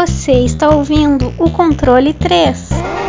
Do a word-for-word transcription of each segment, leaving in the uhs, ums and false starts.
Você está ouvindo o Controle três.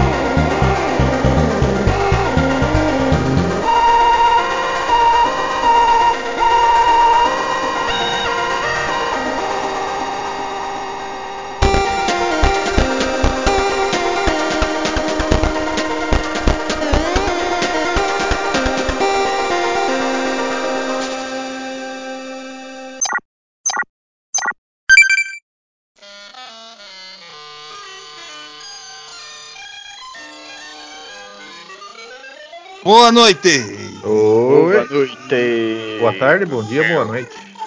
Boa noite! Oi. Boa noite! Boa tarde, bom dia, boa noite.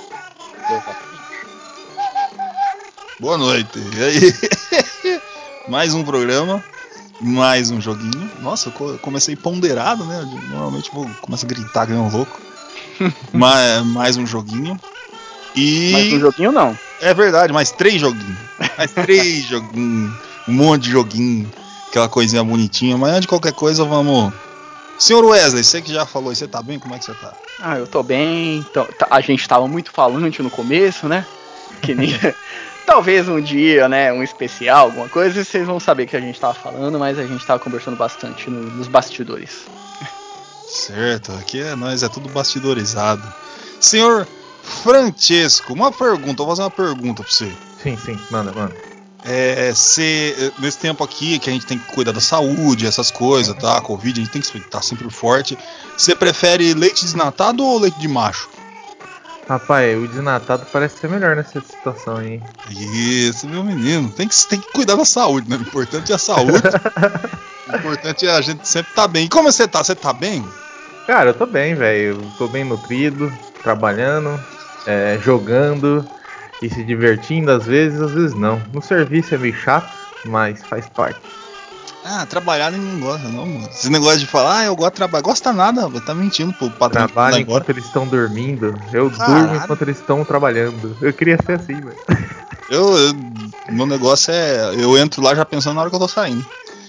Boa noite! E aí? Mais um programa, mais um joguinho. Nossa, eu comecei ponderado, né? Eu normalmente vou começo a gritar, ganhar um louco. mais, mais um joguinho. E. Mais um joguinho não? É verdade, mais três joguinhos. Mais três joguinhos. Um monte de joguinho. Aquela coisinha bonitinha. Mas antes de qualquer coisa, vamos. Senhor Wesley, você que já falou, você tá bem? Como é que você tá? Ah, eu tô bem. Então, a gente tava muito falante no começo, né? Que nem... Talvez um dia, né, um especial, alguma coisa, vocês vão saber que a gente tava falando, mas a gente tava conversando bastante no, nos bastidores. Certo, aqui é nós, é tudo bastidorizado. Senhor Francesco, uma pergunta, vou fazer uma pergunta pra você. Sim, sim, manda, manda. É, se, nesse tempo aqui que a gente tem que cuidar da saúde, essas coisas, tá? Covid, a gente tem que estar sempre forte. Você prefere leite desnatado ou leite de macho? Rapaz, o desnatado parece ser melhor nessa situação aí. Isso, meu menino. Tem que, tem que cuidar da saúde, né? O importante é a saúde. O importante é a gente sempre tá bem. E como você tá? Você tá bem? Cara, eu tô bem, velho. Tô bem nutrido, trabalhando, é, jogando e se divertindo às vezes, às vezes não. No serviço é meio chato, mas faz parte. Ah, trabalhar ninguém gosta, não, mano. Esse negócio de falar, ah, eu gosto de trabalhar. Gosta nada, rapaz. Tá mentindo pro patrão que Trabalho vai embora. enquanto eles estão dormindo, eu Caralho. durmo enquanto eles estão trabalhando. Eu queria ser assim, velho. Eu, eu, meu negócio é. Eu entro lá já pensando na hora que eu tô saindo.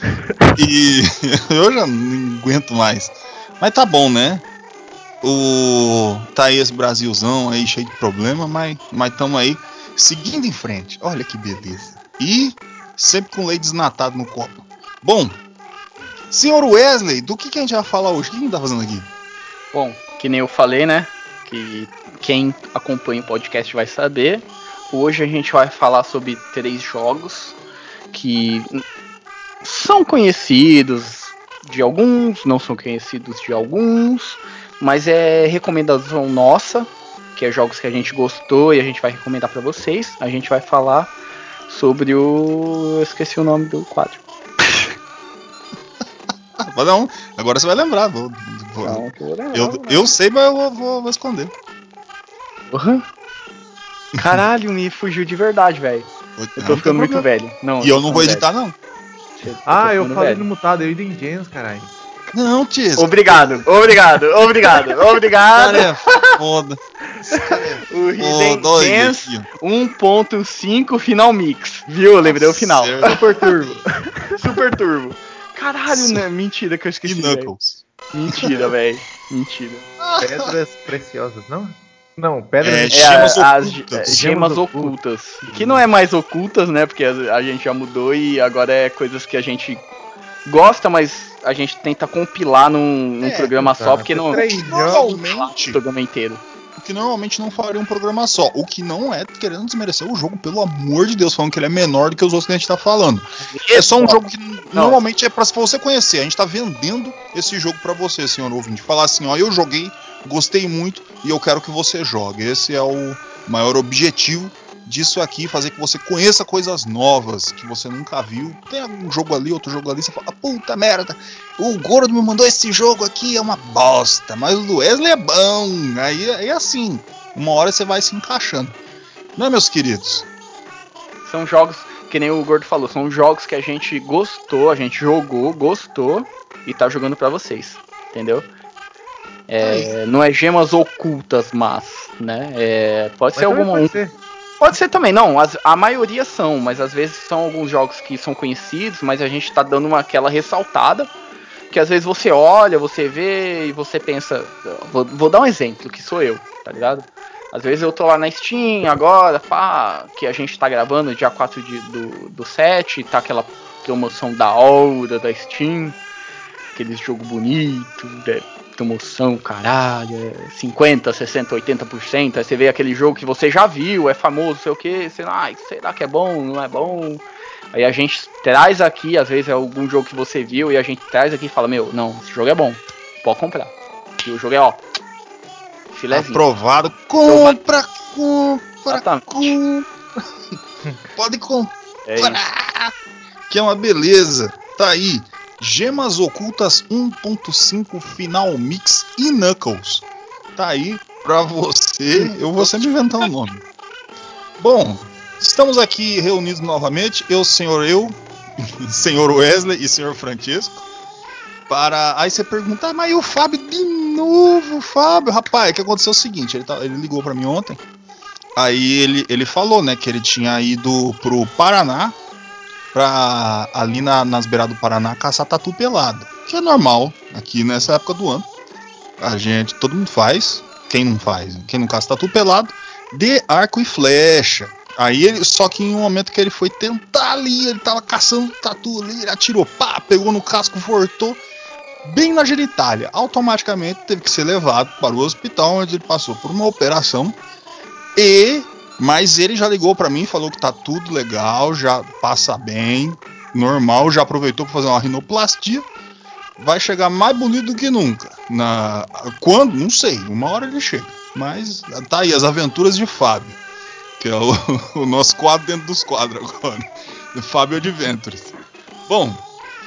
E eu já não aguento mais. Mas tá bom, né? O. Tá aí esse Brasilzão aí cheio de problema, mas mas tamo aí seguindo em frente. Olha que beleza. E sempre com leite desnatado no copo. Bom, senhor Wesley, do que, que a gente vai falar hoje? O que a gente tá fazendo aqui? Bom, que nem eu falei, né? Que quem acompanha o podcast vai saber. Hoje a gente vai falar sobre três jogos que são conhecidos de alguns, não são conhecidos de alguns, mas é recomendação nossa, que é jogos que a gente gostou e a gente vai recomendar pra vocês. A gente vai falar sobre o... eu esqueci o nome do quadro. Não, agora você vai lembrar. Vou, vou, Não, que eu vou lembrar, eu, vou eu sei, mas eu vou, vou, vou esconder. Uhum. Caralho, me fugiu de verdade, velho. Eu tô ficando muito velho. Não, E eu não vou editar, não. Ah, eu falei no mutado, eu Eden James, caralho. Não, Tis. Obrigado, obrigado, obrigado, obrigado. Cara, é foda. O Hidden Gems um ponto cinco Final Mix. Viu? Eu lembrei o final. Super Turbo. Super Turbo. Caralho, né? Mentira que eu esqueci. E Knuckles. Véio. Mentira, velho. Mentira. Pedras preciosas, não? Não, pedras é, gemas é, as, ocultas. As gemas ocultas. Que não é mais ocultas, né? Porque a, a gente já mudou e agora é coisas que a gente gosta, mas a gente tenta compilar num, num é, programa exato. só, porque não. Normalmente. O programa inteiro. O que normalmente não faria um programa só. O que não é querendo desmerecer o jogo, pelo amor de Deus, falando que ele é menor do que os outros que a gente tá falando. É só um jogo que não. Normalmente é pra você conhecer. A gente tá vendendo esse jogo pra você, senhor ouvinte. Falar assim, ó, eu joguei, gostei muito e eu quero que você jogue. Esse é o maior objetivo disso aqui, fazer que você conheça coisas novas que você nunca viu. Tem algum jogo ali, outro jogo ali, você fala, puta merda, o Gordo me mandou esse jogo aqui, é uma bosta, mas o do Wesley é bom. Aí é assim, uma hora você vai se encaixando. Não é, meus queridos? São jogos, que nem o Gordo falou, são jogos que a gente gostou, a gente jogou, gostou e tá jogando pra vocês, entendeu? É, não é gemas ocultas, mas, né? É, pode mas ser alguma. Pode ser. Pode ser também, não. As, a maioria são, mas às vezes são alguns jogos que são conhecidos, mas a gente tá dando uma, aquela ressaltada. Que às vezes você olha, você vê e você pensa. Vou, vou dar um exemplo, que sou eu, tá ligado? Às vezes eu tô lá na Steam agora, pá, que a gente tá gravando dia quatro de, do, do sete, tá aquela promoção da hora da Steam, aqueles jogo bonito, de promoção, caralho, é cinquenta, sessenta, oitenta por cento, aí você vê aquele jogo que você já viu, é famoso, sei o que, você, ah, será que é bom, não é bom? Aí a gente traz aqui, às vezes é algum jogo que você viu, e a gente traz aqui e fala, meu, não, esse jogo é bom, pode comprar. E o jogo é, ó, filezinho. Aprovado. Compra, compra, compra. Pode comprar. É isso. Que é uma beleza. Tá aí. Gemas Ocultas um ponto cinco Final Mix e Knuckles. Tá aí pra você. Eu vou sempre inventar o nome. Bom, estamos aqui reunidos novamente. Eu, senhor eu, senhor Wesley e senhor Francisco. Para. Aí você pergunta, ah, mas e o Fábio de novo, Fábio? Rapaz, o que aconteceu é o seguinte, ele, tá, ele ligou pra mim ontem. Aí ele, ele falou, né, que ele tinha ido pro Paraná, pra, ali na, nas beiradas do Paraná, caçar tatu pelado. Que é normal aqui nessa época do ano. A gente, todo mundo faz. Quem não faz? Quem não caça tatu pelado, de arco e flecha. Aí ele, só que em um momento que ele foi tentar ali, ele tava caçando tatu ali, ele atirou, pá, pegou no casco, voltou. Bem na genitália, automaticamente teve que ser levado para o hospital, onde ele passou por uma operação. E, mas ele já ligou para mim, falou que tá tudo legal, já passa bem, normal, já aproveitou para fazer uma rinoplastia. Vai chegar mais bonito do que nunca. Na, quando? Não sei, uma hora ele chega. Mas tá aí, as aventuras de Fábio, que é o, o nosso quadro dentro dos quadros agora. The Fábio Adventures. Bom,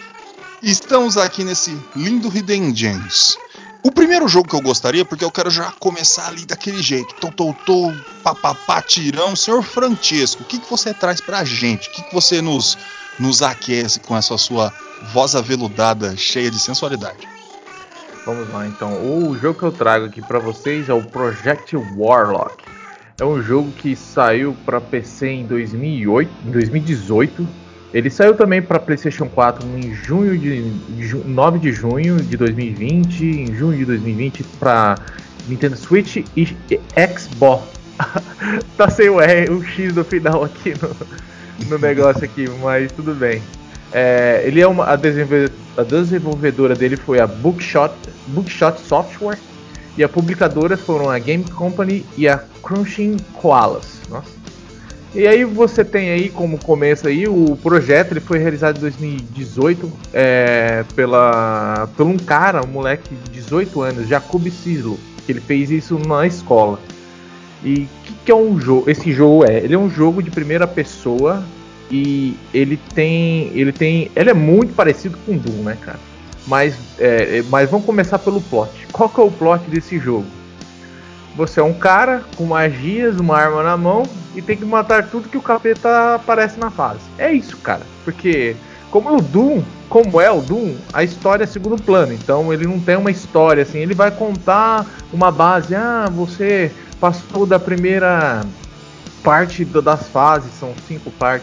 estamos aqui nesse lindo Hidden Gems. O primeiro jogo que eu gostaria, porque eu quero já começar ali daquele jeito, tô, tô, tô, papapá, tirão. Senhor Francisco, o que, que você traz pra gente? O que, que você nos, nos aquece com essa sua voz aveludada, cheia de sensualidade? Vamos lá, então. O jogo que eu trago aqui pra vocês é o Project Warlock. É um jogo que saiu pra P C em dois mil e oito, em dois mil e dezoito. Ele saiu também para PlayStation quatro em junho de, de nove de junho de dois mil e vinte, em junho de dois mil e vinte para Nintendo Switch e, e Xbox. Tá sem o R, o X no final aqui no, no negócio aqui, mas tudo bem. É, ele é uma a, desenvolvedora, a desenvolvedora dele foi a Bookshot, Bookshot Software e a publicadora foram a Game Company e a Crushing Koalas. Nossa. E aí você tem aí como começo aí o projeto, ele foi realizado em dois mil e dezoito é, pela, por um cara, um moleque de dezoito anos, Jacob Sislo, que ele fez isso na escola. E o que, que é um jogo? Esse jogo é, ele é um jogo de primeira pessoa e ele tem, ele tem, ele é muito parecido com Doom, né, cara? Mas, é, mas vamos começar pelo plot. Qual que é o plot desse jogo? Você é um cara com magias, uma arma na mão e tem que matar tudo que o capeta aparece na fase. É isso, cara. Porque como é o Doom, como é o Doom, a história é segundo plano. Então ele não tem uma história assim. Ele vai contar uma base. Ah, você passou da primeira parte das fases, são cinco partes.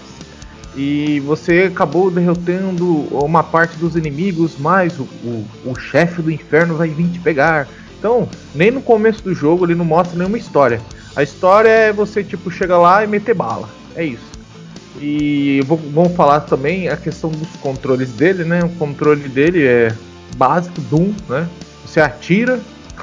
E você acabou derrotando uma parte dos inimigos, mas o, o, o chefe do inferno vai vir te pegar. Então, nem no começo do jogo ele não mostra nenhuma história. A história é você, tipo, chegar lá e meter bala. É isso. E vou, vamos falar também a questão dos controles dele, né? O controle dele é básico, Doom, né? Você atira,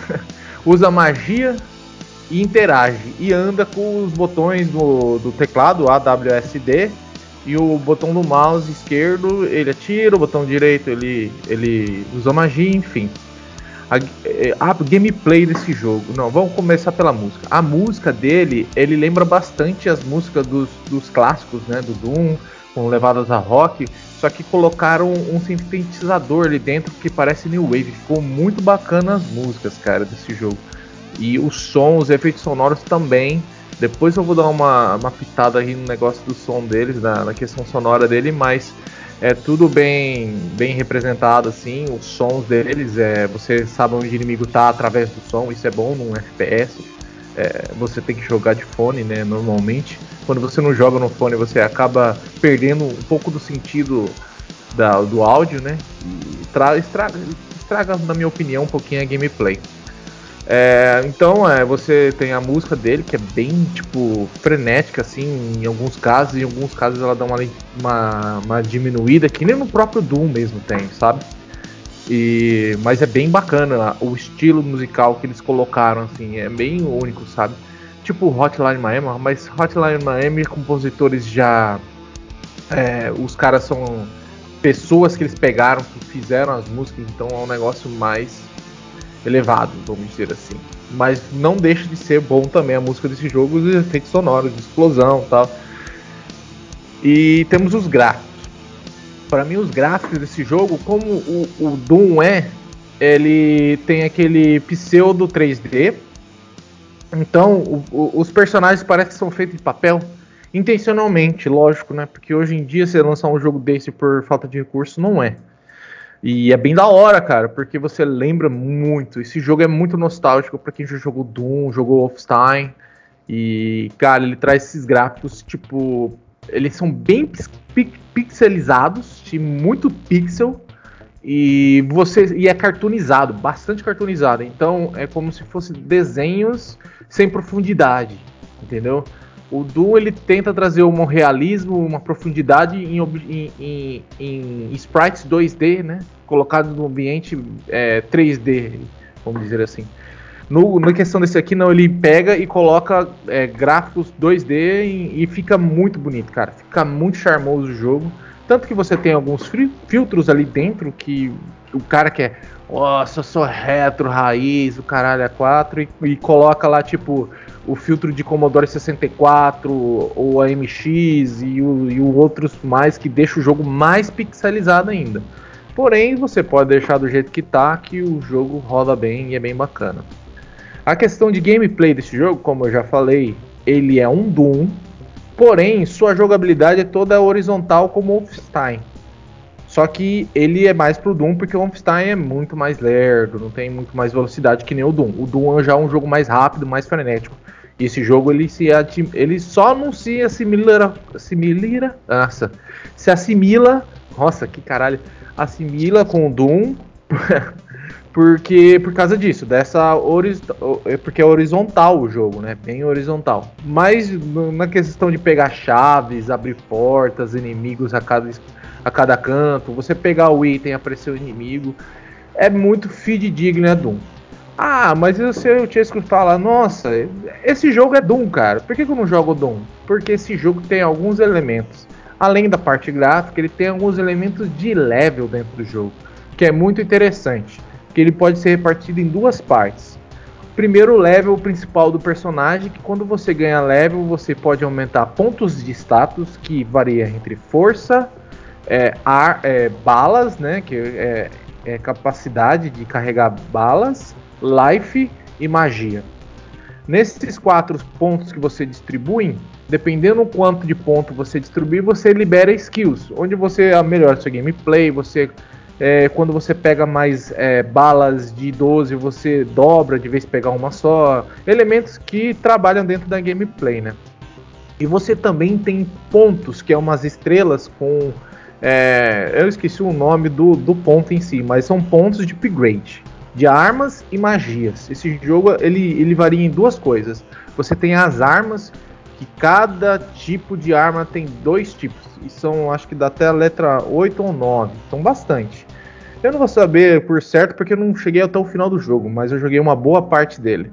usa magia e interage. E anda com os botões do, do teclado, A W S D, e o botão do mouse esquerdo ele atira, o botão direito ele, ele usa magia, enfim. A, a gameplay desse jogo, não, vamos começar pela música. A música dele, ele lembra bastante as músicas dos, dos clássicos, né, do Doom, com levadas a rock, só que colocaram um sintetizador ali dentro que parece New Wave. Ficou muito bacana as músicas, cara, desse jogo. E os sons, os efeitos sonoros também. Depois eu vou dar uma, uma pitada aí no negócio do som deles, na, na questão sonora dele, mas é tudo bem, bem representado, assim, os sons deles, é, você sabe onde o inimigo tá através do som, isso é bom num F P S, é, você tem que jogar de fone, né, normalmente. Quando você não joga no fone, você acaba perdendo um pouco do sentido da, do áudio, né, e tra, estraga, estraga, na minha opinião, um pouquinho a gameplay. É, então, é, você tem a música dele, que é bem, tipo, frenética, assim, em alguns casos. Em alguns casos ela dá uma, uma, uma diminuída, que nem no próprio Doom mesmo tem, sabe? E, mas é bem bacana o estilo musical que eles colocaram, assim, é bem único, sabe? Tipo Hotline Miami, mas Hotline Miami, compositores já... É, os caras são pessoas que eles pegaram, que fizeram as músicas, então é um negócio mais elevado, vamos dizer assim. Mas não deixa de ser bom também a música desse jogo, os efeitos sonoros, de explosão e tal. E temos os gráficos. Para mim, os gráficos desse jogo, como o, o Doom é, ele tem aquele pseudo três D. Então, o, o, os personagens parecem que são feitos de papel. Intencionalmente, lógico, né? Porque hoje em dia, você lançar um jogo desse por falta de recurso, não é. E é bem da hora, cara, porque você lembra muito. Esse jogo é muito nostálgico para quem já jogou Doom, jogou Wolfenstein. E, cara, ele traz esses gráficos, tipo... Eles são bem pixelizados, muito pixel. E você e é cartoonizado, bastante cartoonizado. Então é como se fosse desenhos sem profundidade, entendeu? O Doom ele tenta trazer um realismo, uma profundidade em, em, em, em sprites dois D, né? Colocados no ambiente é, três D, vamos dizer assim. No, na questão desse aqui, não, ele pega e coloca é, gráficos dois D e, e fica muito bonito, cara. Fica muito charmoso o jogo. Tanto que você tem alguns filtros ali dentro que o cara quer, nossa, eu sou retro, raiz, o caralho é quatro, e, e coloca lá, tipo, o filtro de Commodore sessenta e quatro, ou A M X e, o, e o outros mais que deixa o jogo mais pixelizado ainda. Porém, você pode deixar do jeito que tá, que o jogo roda bem e é bem bacana. A questão de gameplay desse jogo, como eu já falei, ele é um Doom, porém sua jogabilidade é toda horizontal como o Wolfenstein. Só que ele é mais pro Doom porque o Wolfenstein é muito mais lerdo, não tem muito mais velocidade que nem o Doom. O Doom já é um jogo mais rápido, mais frenético. E esse jogo ele se ele só não se assimila, assimila, nossa, se assimila, nossa, que caralho, assimila com o Doom. Porque, por causa disso, dessa porque é horizontal o jogo, né? Bem horizontal. Mas na questão de pegar chaves, abrir portas, inimigos a cada, a cada canto, você pegar o item e aparecer o inimigo, é muito fidedigno, é Doom. Ah, mas você, o Chesco fala, nossa, esse jogo é Doom, cara. Por que, que eu não jogo Doom? Porque esse jogo tem alguns elementos. Além da parte gráfica, ele tem alguns elementos de level dentro do jogo, que é muito interessante. Que ele pode ser repartido em duas partes. Primeiro, o level principal do personagem, que quando você ganha level, você pode aumentar pontos de status, que varia entre força, é, ar, é, balas, né, que é, é capacidade de carregar balas, life e magia. Nesses quatro pontos que você distribui, dependendo do quanto de ponto você distribuir, você libera skills, onde você melhora sua gameplay, você... É, quando você pega mais é, balas de doze, você dobra de vez pegar uma só. Elementos que trabalham dentro da gameplay, né? E você também tem pontos, que é umas estrelas com... É, eu esqueci o nome do, do ponto em si, mas são pontos de upgrade. De armas e magias. Esse jogo ele, ele varia em duas coisas. Você tem as armas, que cada tipo de arma tem dois tipos. E são, acho que dá até a letra oito ou nove. São bastante. Eu não vou saber por certo porque eu não cheguei até o final do jogo, mas eu joguei uma boa parte dele.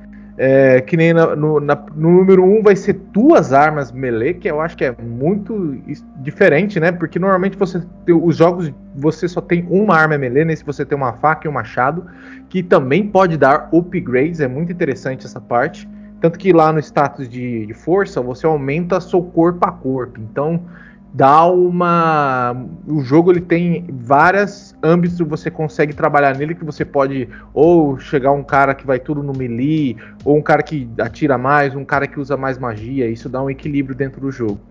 É, que nem na, no, na, no número um vai ser duas armas melee, que eu acho que é muito diferente, né? Porque normalmente você os jogos você só tem uma arma melee, nesse você tem uma faca e um machado, que também pode dar upgrades, é muito interessante essa parte. Tanto que lá no status de, de força você aumenta seu corpo a corpo. Então dá uma... O jogo ele tem vários âmbitos que você consegue trabalhar nele, que você pode ou chegar um cara que vai tudo no melee, ou um cara que atira mais, um cara que usa mais magia. Isso dá um equilíbrio dentro do jogo.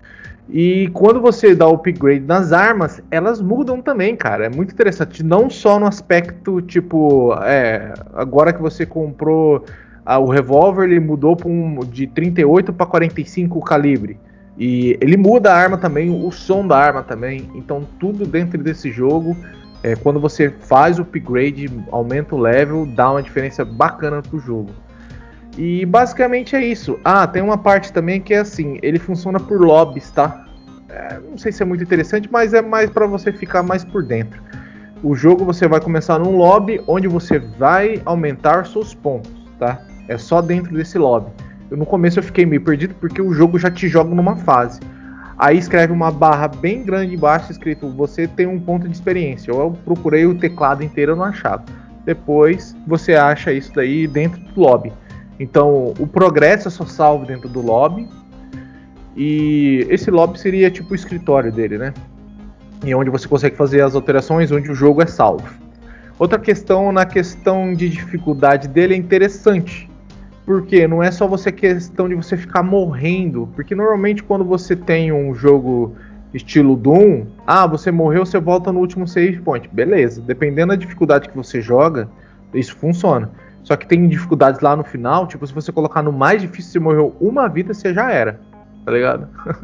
E quando você dá o upgrade nas armas, elas mudam também, cara. É muito interessante. Não só no aspecto, tipo... É, agora que você comprou ah, o revólver, ele mudou pra um, de trinta e oito para quarenta e cinco calibre. E ele muda a arma também, o som da arma também. Então tudo dentro desse jogo É, quando você faz o upgrade, aumenta o level, dá uma diferença bacana pro jogo. E basicamente é isso. Ah, tem uma parte também que é assim, ele funciona por lobbies, tá? É, não sei se é muito interessante, mas é mais para você ficar mais por dentro. O jogo você vai começar num lobby onde você vai aumentar seus pontos, tá? É só dentro desse lobby. Eu, no começo eu fiquei meio perdido porque o jogo já te joga numa fase. Aí escreve uma barra bem grande embaixo escrito você tem um ponto de experiência. Eu procurei o teclado inteiro e não achava. Depois você acha isso daí dentro do lobby. Então o progresso é só salvo dentro do lobby. E esse lobby seria tipo o escritório dele, né? E onde você consegue fazer as alterações, onde o jogo é salvo. Outra questão, na questão de dificuldade dele, é interessante. Porque não é só você questão de você ficar morrendo. Porque normalmente quando você tem um jogo estilo Doom, ah, você morreu, você volta no último save point. Beleza, dependendo da dificuldade que você joga, isso funciona. Só que tem dificuldades lá no final, tipo, se você colocar no mais difícil, você morreu uma vida, você já era. Tá ligado?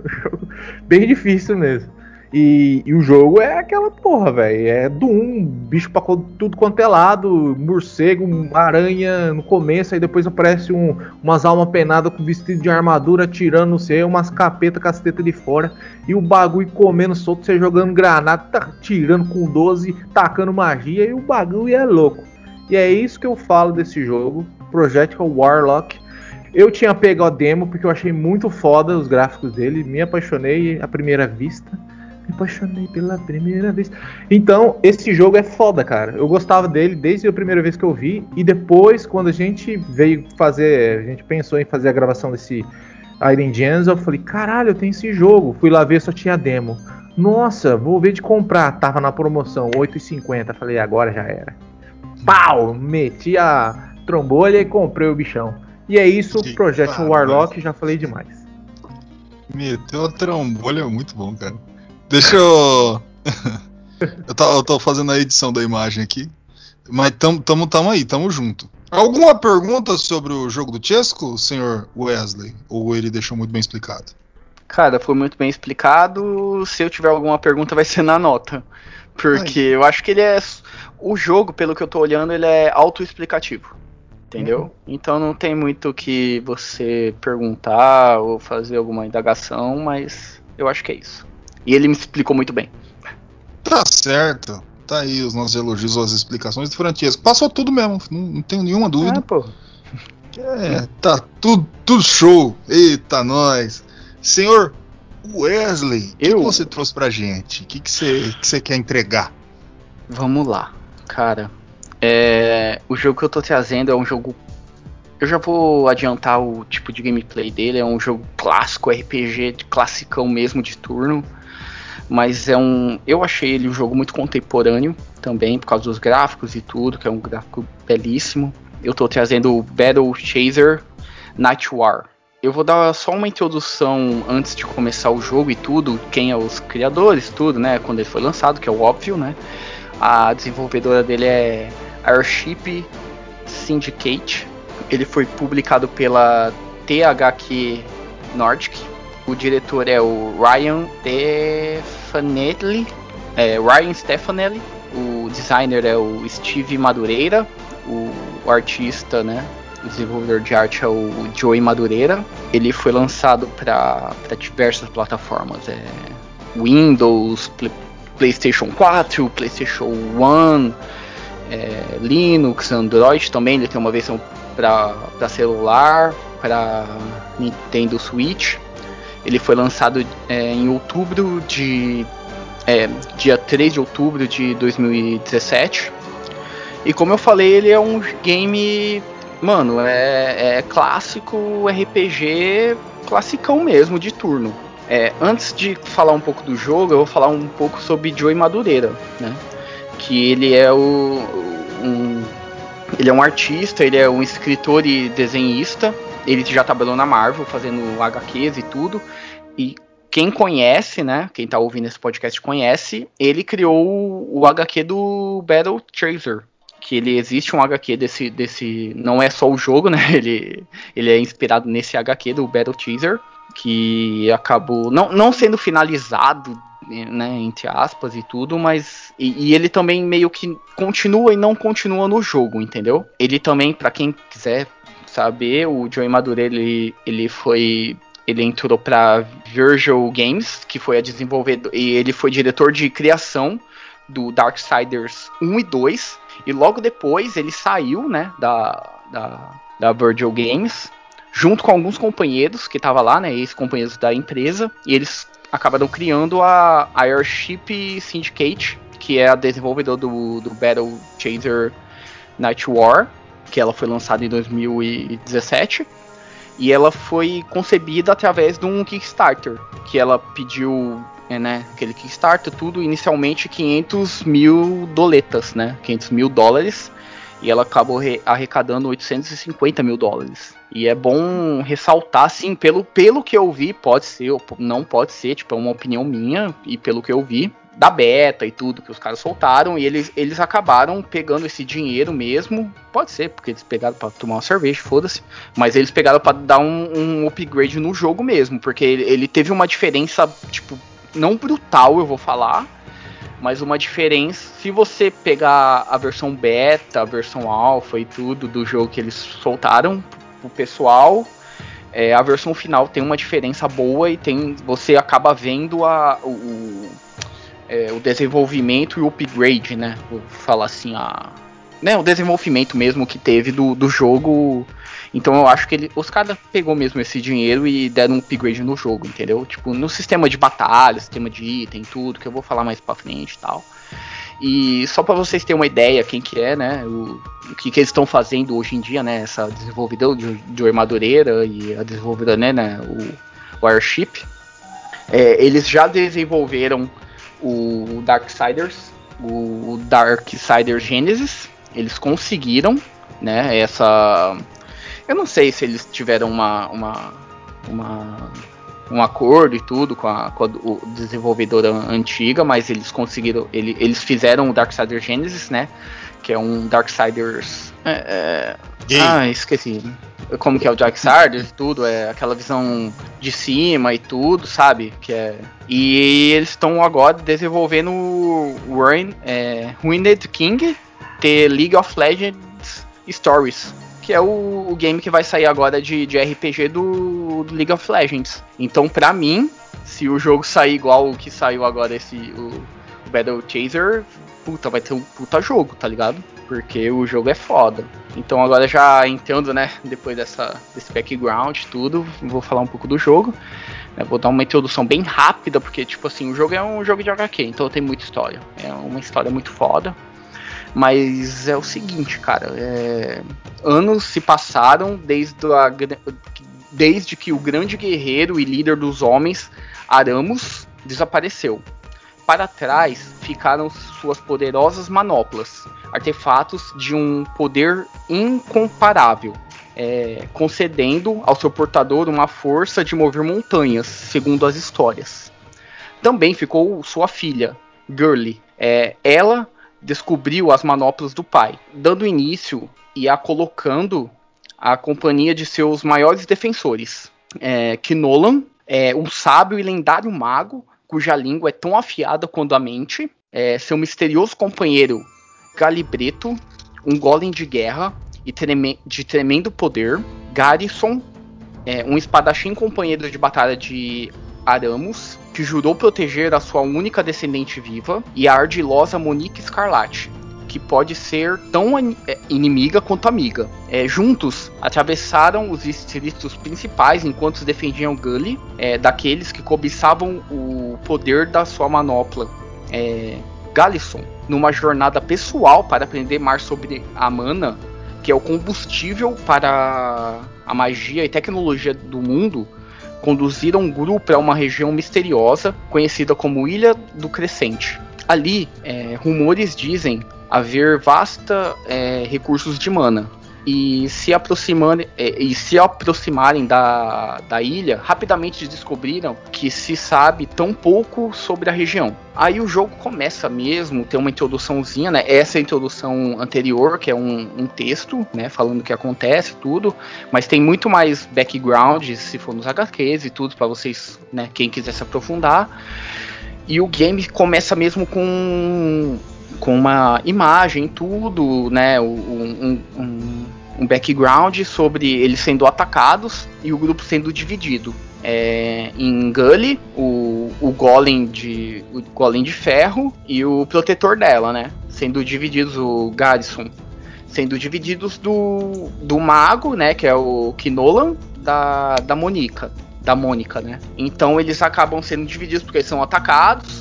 Bem difícil mesmo. E, e o jogo é aquela porra, velho. É Doom, bicho pra tudo quanto é lado, morcego, aranha no começo, aí depois aparece um, umas almas penadas com vestido de armadura atirando no céu, umas capeta casteta de fora, e o bagulho comendo solto, você jogando granada, tá tirando com doze, tacando magia, e o bagulho é louco. E é isso que eu falo desse jogo, Projectile Warlock. Eu tinha pego a demo porque eu achei muito foda os gráficos dele, me apaixonei à primeira vista. Me apaixonei pela primeira vez. Então, esse jogo é foda, cara. Eu gostava dele desde a primeira vez que eu vi. E depois, quando a gente veio fazer... A gente pensou em fazer a gravação desse Iron Gems, eu falei, caralho, eu tenho esse jogo. Fui lá ver, só tinha demo. Nossa, vou ver de comprar. Tava na promoção, oito reais e cinquenta. Falei, agora já era. Pau! Meti a trombolha e comprei o bichão. E é isso, Project Warlock, já falei demais. Meteu a trombolha, é muito bom, cara. Deixa eu. eu, tô, eu tô fazendo a edição da imagem aqui. Mas tamo, tamo, tamo aí, tamo junto. Alguma pergunta sobre o jogo do Chesco, senhor Wesley? Ou ele deixou muito bem explicado? Cara, foi muito bem explicado. Se eu tiver alguma pergunta, vai ser na nota. Porque Ai. eu acho que ele é. O jogo, pelo que eu tô olhando, ele é autoexplicativo. Entendeu? Uhum. Então não tem muito o que você perguntar ou fazer alguma indagação, mas eu acho que é isso. E ele me explicou muito bem. Tá certo. Tá aí os nossos elogios, as explicações do Francesco. Passou tudo mesmo, não, não tenho nenhuma dúvida. É, pô. É, tá tudo, tudo show. Eita, nós. Senhor Wesley, o que, que você trouxe pra gente? O que, que, você, que você quer entregar? Vamos lá, cara. É, o jogo que eu tô trazendo é um jogo... Eu já vou adiantar o tipo de gameplay dele. É um jogo clássico, R P G, de classicão mesmo, de turno. Mas é um... Eu achei ele um jogo muito contemporâneo também, por causa dos gráficos e tudo, que é um gráfico belíssimo. Eu tô trazendo o Battle Chaser Night War. Eu vou dar só uma introdução antes de começar o jogo e tudo, quem é os criadores, tudo, né, quando ele foi lançado, que é o óbvio, né. A desenvolvedora dele é Airship Syndicate. Ele foi publicado pela T H Q Nordic. O diretor é o Ryan Stefanelli. É, Ryan Stefanelli. O designer é o Steve Madureira. O, o artista, né? O desenvolvedor de arte é o Joey Madureira. Ele foi lançado para diversas plataformas. É, Windows, Play, PlayStation quatro, PlayStation um, é, Linux, Android também. Ele tem uma versão para celular, para Nintendo Switch. Ele foi lançado é, em outubro de... É, dia três de outubro de dois mil e dezessete. E como eu falei, ele é um game... Mano, é, é clássico R P G, classicão mesmo, de turno. É, antes de falar um pouco do jogo, eu vou falar um pouco sobre Joey Madureira, né? Que ele é o... Um, ele é um artista, ele é um escritor e desenhista. Ele já trabalhou na Marvel, fazendo H Qs e tudo. E quem conhece, né? Quem tá ouvindo esse podcast conhece. Ele criou o H Q do Battle Chaser. Que ele existe um H Q desse... desse não é só o jogo, né? Ele, ele é inspirado nesse H Q do Battle Chaser. Que acabou não, não sendo finalizado né, entre aspas e tudo, mas e, e ele também meio que continua e não continua no jogo, entendeu? Ele também, pra quem quiser saber, o Joey Madureira, ele, ele foi ele entrou pra Virgil Games, que foi a desenvolvedora, e ele foi diretor de criação do Darksiders um e dois, e logo depois ele saiu, né, da, da, da Virgil Games, junto com alguns companheiros que estavam lá, né, ex-companheiros da empresa, e eles acabaram criando a Airship Syndicate, que é a desenvolvedora do, do Battle Chaser Night War, que ela foi lançada em dois mil e dezessete, e ela foi concebida através de um Kickstarter, que ela pediu, é, né, aquele Kickstarter, tudo, inicialmente quinhentos mil doletas, né, quinhentos mil dólares, e ela acabou re- arrecadando oitocentos e cinquenta mil dólares. E é bom ressaltar, assim, pelo, pelo que eu vi, pode ser, não pode ser, tipo, é uma opinião minha, e pelo que eu vi, da beta e tudo que os caras soltaram, e eles, eles acabaram pegando esse dinheiro mesmo, pode ser, porque eles pegaram pra tomar uma cerveja, foda-se, mas eles pegaram pra dar um, um upgrade no jogo mesmo, porque ele, ele teve uma diferença, tipo, não brutal, eu vou falar, mas uma diferença, se você pegar a versão beta, a versão alpha e tudo do jogo que eles soltaram pro pessoal, é, a versão final tem uma diferença boa e tem, você acaba vendo a, o, é, o desenvolvimento e o upgrade, né? Vou falar assim, a, né, o desenvolvimento mesmo que teve do, do jogo. Então eu acho que ele, os caras pegou mesmo esse dinheiro e deram um upgrade no jogo, entendeu? Tipo, no sistema de batalha, sistema de item, tudo, que eu vou falar mais pra frente e tal. E só para vocês terem uma ideia quem que é, né, o, o que, que eles estão fazendo hoje em dia, né, essa desenvolvedora de, de Madureira e a desenvolvedora, né, né o, o Airship, é, eles já desenvolveram o Darksiders, o Darksiders Genesis, eles conseguiram, né, essa... Eu não sei se eles tiveram uma, uma, uma, um acordo e tudo com a, com a o desenvolvedora antiga, mas eles conseguiram, ele, eles fizeram o Darksiders Genesis, né, que é um Darksiders... É, é, ah, esqueci. Como que é o Darksiders e tudo, é aquela visão de cima e tudo, sabe? Que é... E eles estão agora desenvolvendo o Ruin, é, Ruined King, The League of Legends Stories, que é o, o game que vai sair agora de, de R P G do, do League of Legends. Então, pra mim, se o jogo sair igual o que saiu agora, esse o, o Battle Chaser, puta, vai ter um puta jogo, tá ligado? Porque o jogo é foda. Então agora já entendo, né, depois dessa, desse background e tudo, vou falar um pouco do jogo. Né, vou dar uma introdução bem rápida, porque, tipo assim, o jogo é um jogo de H Q, então tem muita história. É uma história muito foda. Mas é o seguinte, cara, é... anos se passaram desde, a... desde que o grande guerreiro e líder dos homens, Aramus, desapareceu. Para trás ficaram suas poderosas manoplas, artefatos de um poder incomparável, é, concedendo ao seu portador uma força de mover montanhas, segundo as histórias. Também ficou sua filha, Gurley. É, ela descobriu as manoplas do pai, dando início e a colocando a companhia de seus maiores defensores, é, Kinolan, é, um sábio e lendário mago, cuja língua é tão afiada quanto a mente, é, seu misterioso companheiro Galibreto, um golem de guerra e treme- de tremendo poder, Garrison, é, um espadachim companheiro de batalha de Aramus, que jurou proteger a sua única descendente viva, e a ardilosa Monique Escarlate, que pode ser tão inimiga quanto amiga. É, juntos, atravessaram os distritos principais enquanto defendiam Gully, é, daqueles que cobiçavam o poder da sua manopla, é, Galison, numa jornada pessoal para aprender mais sobre a mana, que é o combustível para a magia e tecnologia do mundo. Conduziram um grupo a uma região misteriosa, conhecida como Ilha do Crescente. Ali, é, rumores dizem haver vasta é, recursos de mana. E se, aproximando, é, e se aproximarem da, da ilha, rapidamente descobriram que se sabe tão pouco sobre a região. Aí o jogo começa mesmo, tem uma introduçãozinha, né? Essa introdução anterior, que é um, um texto, né? Falando o que acontece e tudo. Mas tem muito mais background, se for nos H Qs e tudo, para vocês, né? Quem quiser se aprofundar. e o game começa mesmo com, com uma imagem, tudo, né? Um, um, um background sobre eles sendo atacados e o grupo sendo dividido. É, em Gully, o, o, golem de, o golem de ferro e o protetor dela, né? Sendo divididos, o Garrison, sendo divididos do, do mago, né? Que é o Kinolan, da, da Monica. Da Mônica, né? Então eles acabam sendo divididos porque eles são atacados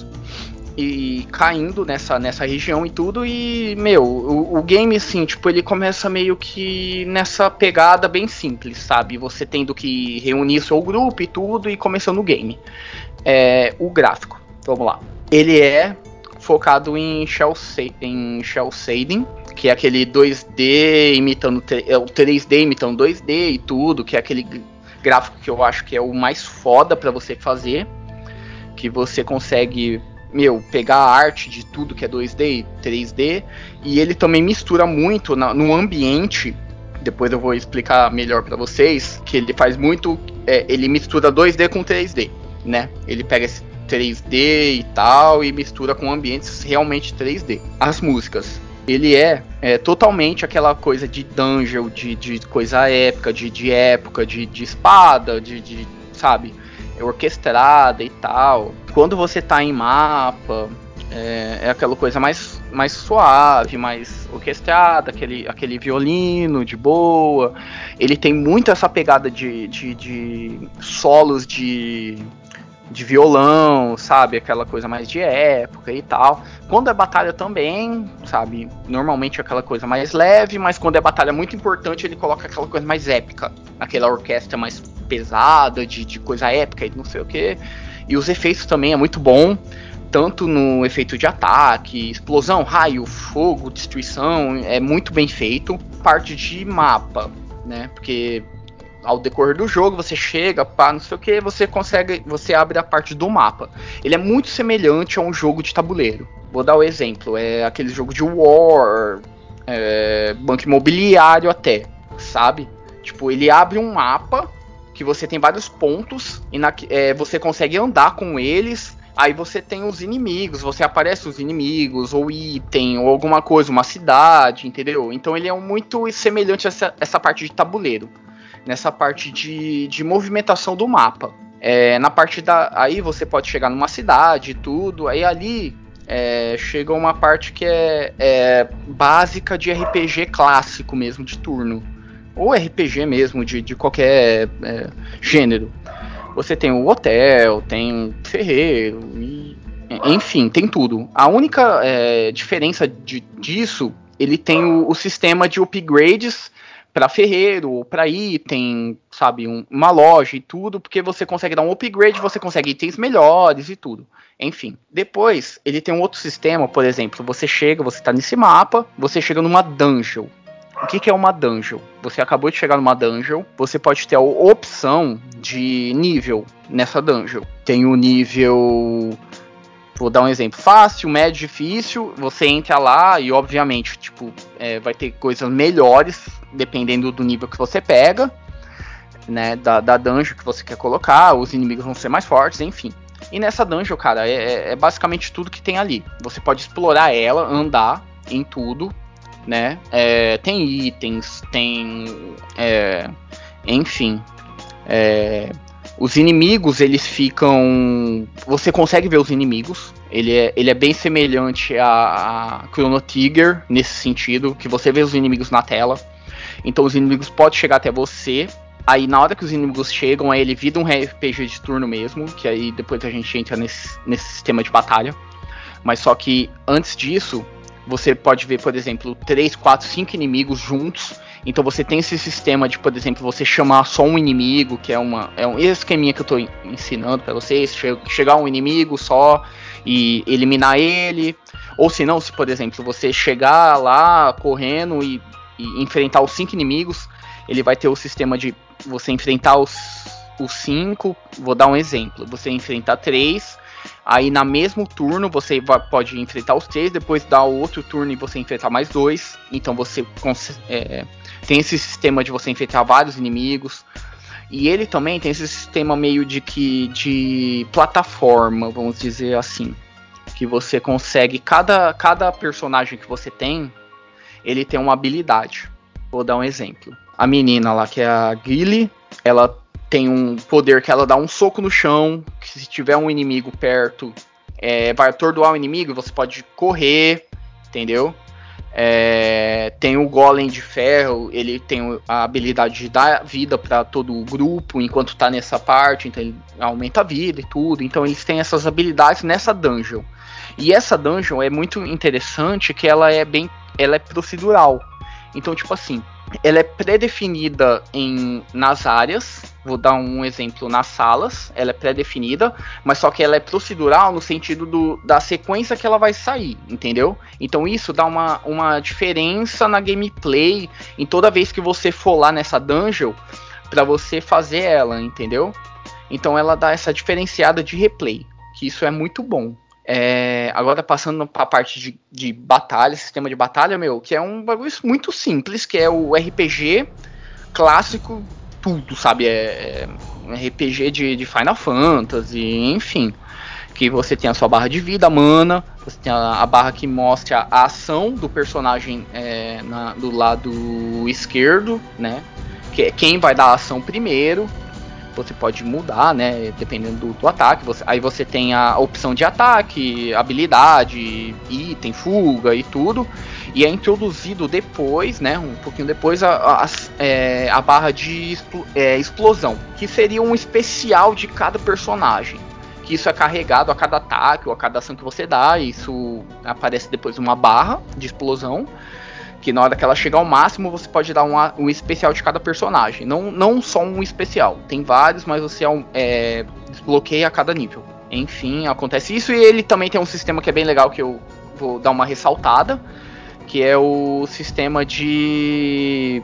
e caindo nessa, nessa região e tudo. E, meu, o, o game, assim, tipo, ele começa meio que nessa pegada bem simples, sabe? Você tendo que reunir seu grupo e tudo e começando o game. É, o gráfico, vamos lá. Ele é focado em Shell, em Shell Shading, que é aquele dois D imitando é, o três D imitando dois D e tudo, que é aquele gráfico que eu acho que é o mais foda pra você fazer, que você consegue, meu, pegar a arte de tudo que é dois D e três D, e ele também mistura muito na, no ambiente, depois eu vou explicar melhor pra vocês, que ele faz muito, é, ele mistura dois D com três D, né? Ele pega esse três D e tal e mistura com ambientes realmente três D. As músicas, ele é, é totalmente aquela coisa de dungeon, de, de coisa épica, de, de época, de, de espada, de, de, sabe, orquestrada e tal. Quando você tá em mapa, é, é aquela coisa mais, mais suave, mais orquestrada, aquele, aquele violino de boa. Ele tem muito essa pegada de, de, de solos de... de violão, sabe? Aquela coisa mais de época e tal. Quando é batalha também, sabe? Normalmente é aquela coisa mais leve, mas quando é batalha muito importante, ele coloca aquela coisa mais épica. Aquela orquestra mais pesada, de, de coisa épica e não sei o que. E os efeitos também é muito bom. Tanto no efeito de ataque, explosão, raio, fogo, destruição. É muito bem feito. Parte de mapa, né? Porque... ao decorrer do jogo, você chega, pá, não sei o que, você consegue, você abre a parte do mapa. Ele é muito semelhante a um jogo de tabuleiro. Vou dar o um exemplo, é aquele jogo de War, é, banco imobiliário até, sabe? Tipo, ele abre um mapa que você tem vários pontos e na, é, você consegue andar com eles. Aí você tem os inimigos, você aparece os inimigos, ou item, ou alguma coisa, uma cidade, entendeu? Então ele é muito semelhante a essa, essa parte de tabuleiro. Nessa parte de, de movimentação do mapa. É, na parte da... aí você pode chegar numa cidade e tudo. Aí ali é, chega uma parte que é, é básica de R P G clássico mesmo, de turno. Ou R P G mesmo, de, de qualquer é, gênero. Você tem o hotel, tem o ferreiro, e, enfim, tem tudo. A única é, diferença de, disso, ele tem o, o sistema de upgrades para ferreiro, ou para item, sabe, um, uma loja e tudo, porque você consegue dar um upgrade, você consegue itens melhores e tudo. Enfim, depois ele tem um outro sistema, por exemplo, você chega, você tá nesse mapa, você chega numa dungeon. O que, que é uma dungeon? Você acabou de chegar numa dungeon, você pode ter a opção de nível nessa dungeon. Tem o nível... vou dar um exemplo, fácil, médio, difícil, você entra lá e obviamente, tipo, é, vai ter coisas melhores, dependendo do nível que você pega, né, da, da dungeon que você quer colocar, os inimigos vão ser mais fortes, enfim. E nessa dungeon, cara, é, é basicamente tudo que tem ali. Você pode explorar ela, andar em tudo, né, é, tem itens, tem, é, enfim, é... os inimigos, eles ficam... você consegue ver os inimigos. Ele é, ele é bem semelhante a, a Chrono Trigger, nesse sentido, que você vê os inimigos na tela. Então os inimigos podem chegar até você. Aí na hora que os inimigos chegam, aí ele vira um R P G de turno mesmo, que aí depois a gente entra nesse, nesse sistema de batalha. Mas só que antes disso, você pode ver, por exemplo, três, quatro, cinco inimigos juntos. Então você tem esse sistema de, por exemplo, você chamar só um inimigo, que é, uma, é um esqueminha que eu tô ensinando pra vocês, chegar um inimigo só e eliminar ele. Ou se não, se por exemplo, você chegar lá correndo e, e enfrentar os cinco inimigos, ele vai ter o sistema de você enfrentar os, os cinco, vou dar um exemplo, você enfrentar três, aí na mesmo turno você vai, pode enfrentar os três, depois dá outro turno e você enfrentar mais dois, então você é, tem esse sistema de você enfrentar vários inimigos. E ele também tem esse sistema meio de que de plataforma, vamos dizer assim, que você consegue, cada, cada personagem que você tem, ele tem uma habilidade. Vou dar um exemplo. A menina lá, que é a Gilly, ela tem um poder que ela dá um soco no chão, que se tiver um inimigo perto, é, vai atordoar o inimigo, você pode correr, entendeu? É, tem o Golem de Ferro, ele tem a habilidade de dar vida para todo o grupo enquanto tá nessa parte, então ele aumenta a vida e tudo. Então eles têm essas habilidades nessa dungeon. E essa dungeon é muito interessante que ela é bem, ela é procedural. Então, tipo assim, ela é pré-definida em, nas áreas. Vou dar um exemplo nas salas. Ela é pré-definida, mas só que ela é procedural no sentido do, da sequência que ela vai sair, entendeu? Então isso dá uma, uma diferença na gameplay em toda vez que você for lá nessa dungeon para você fazer ela, entendeu? Então ela dá essa diferenciada de replay, que isso é muito bom. É, agora passando para a parte de, de batalha, sistema de batalha, meu, que é um bagulho muito simples, que é o R P G clássico, tudo, sabe? É, é um R P G de, de Final Fantasy, enfim. Que você tem a sua barra de vida, mana, você tem a, a barra que mostra a ação do personagem é, na, do lado esquerdo, né? Que é quem vai dar a ação primeiro. Você pode mudar, né, dependendo do, do ataque. Você, aí você tem a opção de ataque, habilidade, item, fuga e tudo. E é introduzido depois, né, um pouquinho depois, a, a, é, a barra de expl, é, explosão, que seria um especial de cada personagem. Que isso é carregado a cada ataque ou a cada ação que você dá. E isso aparece depois uma barra de explosão. Que na hora que ela chegar ao máximo, você pode dar um, um especial de cada personagem. Não, não só um especial. Tem vários, mas você é, desbloqueia a cada nível. Enfim, acontece isso. E ele também tem um sistema que é bem legal, que eu vou dar uma ressaltada. Que é o sistema de...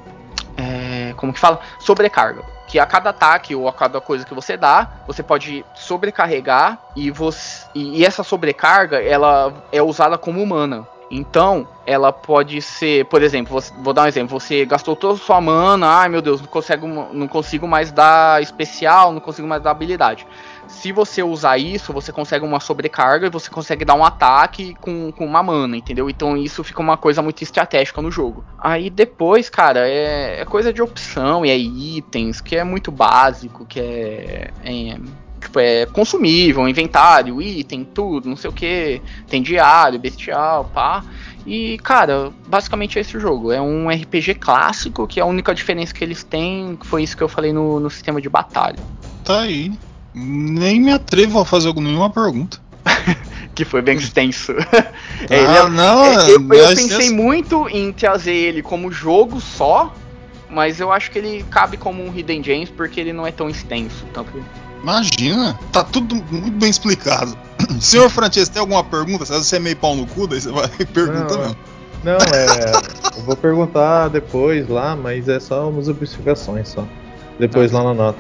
É, como que fala? Sobrecarga. Que a cada ataque ou a cada coisa que você dá, você pode sobrecarregar. E, você, e, e essa sobrecarga, ela é usada como mana. Então, ela pode ser, por exemplo, você, vou dar um exemplo, você gastou toda a sua mana, ai meu Deus, não consigo, não consigo mais dar especial, não consigo mais dar habilidade. Se você usar isso, você consegue uma sobrecarga e você consegue dar um ataque com, com uma mana, entendeu? Então isso fica uma coisa muito estratégica no jogo. Aí depois, cara, é, é coisa de opção, e é itens, que é muito básico, que é... é Tipo, é consumível, inventário, item, tudo, não sei o que. Tem diário, bestial, pá. E, cara, basicamente é esse o jogo. É um R P G clássico, que a única diferença que eles têm foi isso que eu falei no, no sistema de batalha. Tá aí. Nem me atrevo a fazer nenhuma pergunta. Que foi bem extenso. Ah, ele é, não, é, eu, eu pensei extenso. muito em trazer ele como jogo só, mas eu acho que ele cabe como um Hidden Gems porque ele não é tão extenso. Então... Imagina, tá tudo muito bem explicado. Senhor Francesco, tem alguma pergunta? Se você é meio pau no cu, daí você vai perguntar mesmo. Não, é. Eu vou perguntar depois lá, mas é só umas observações só. Depois lá na nota.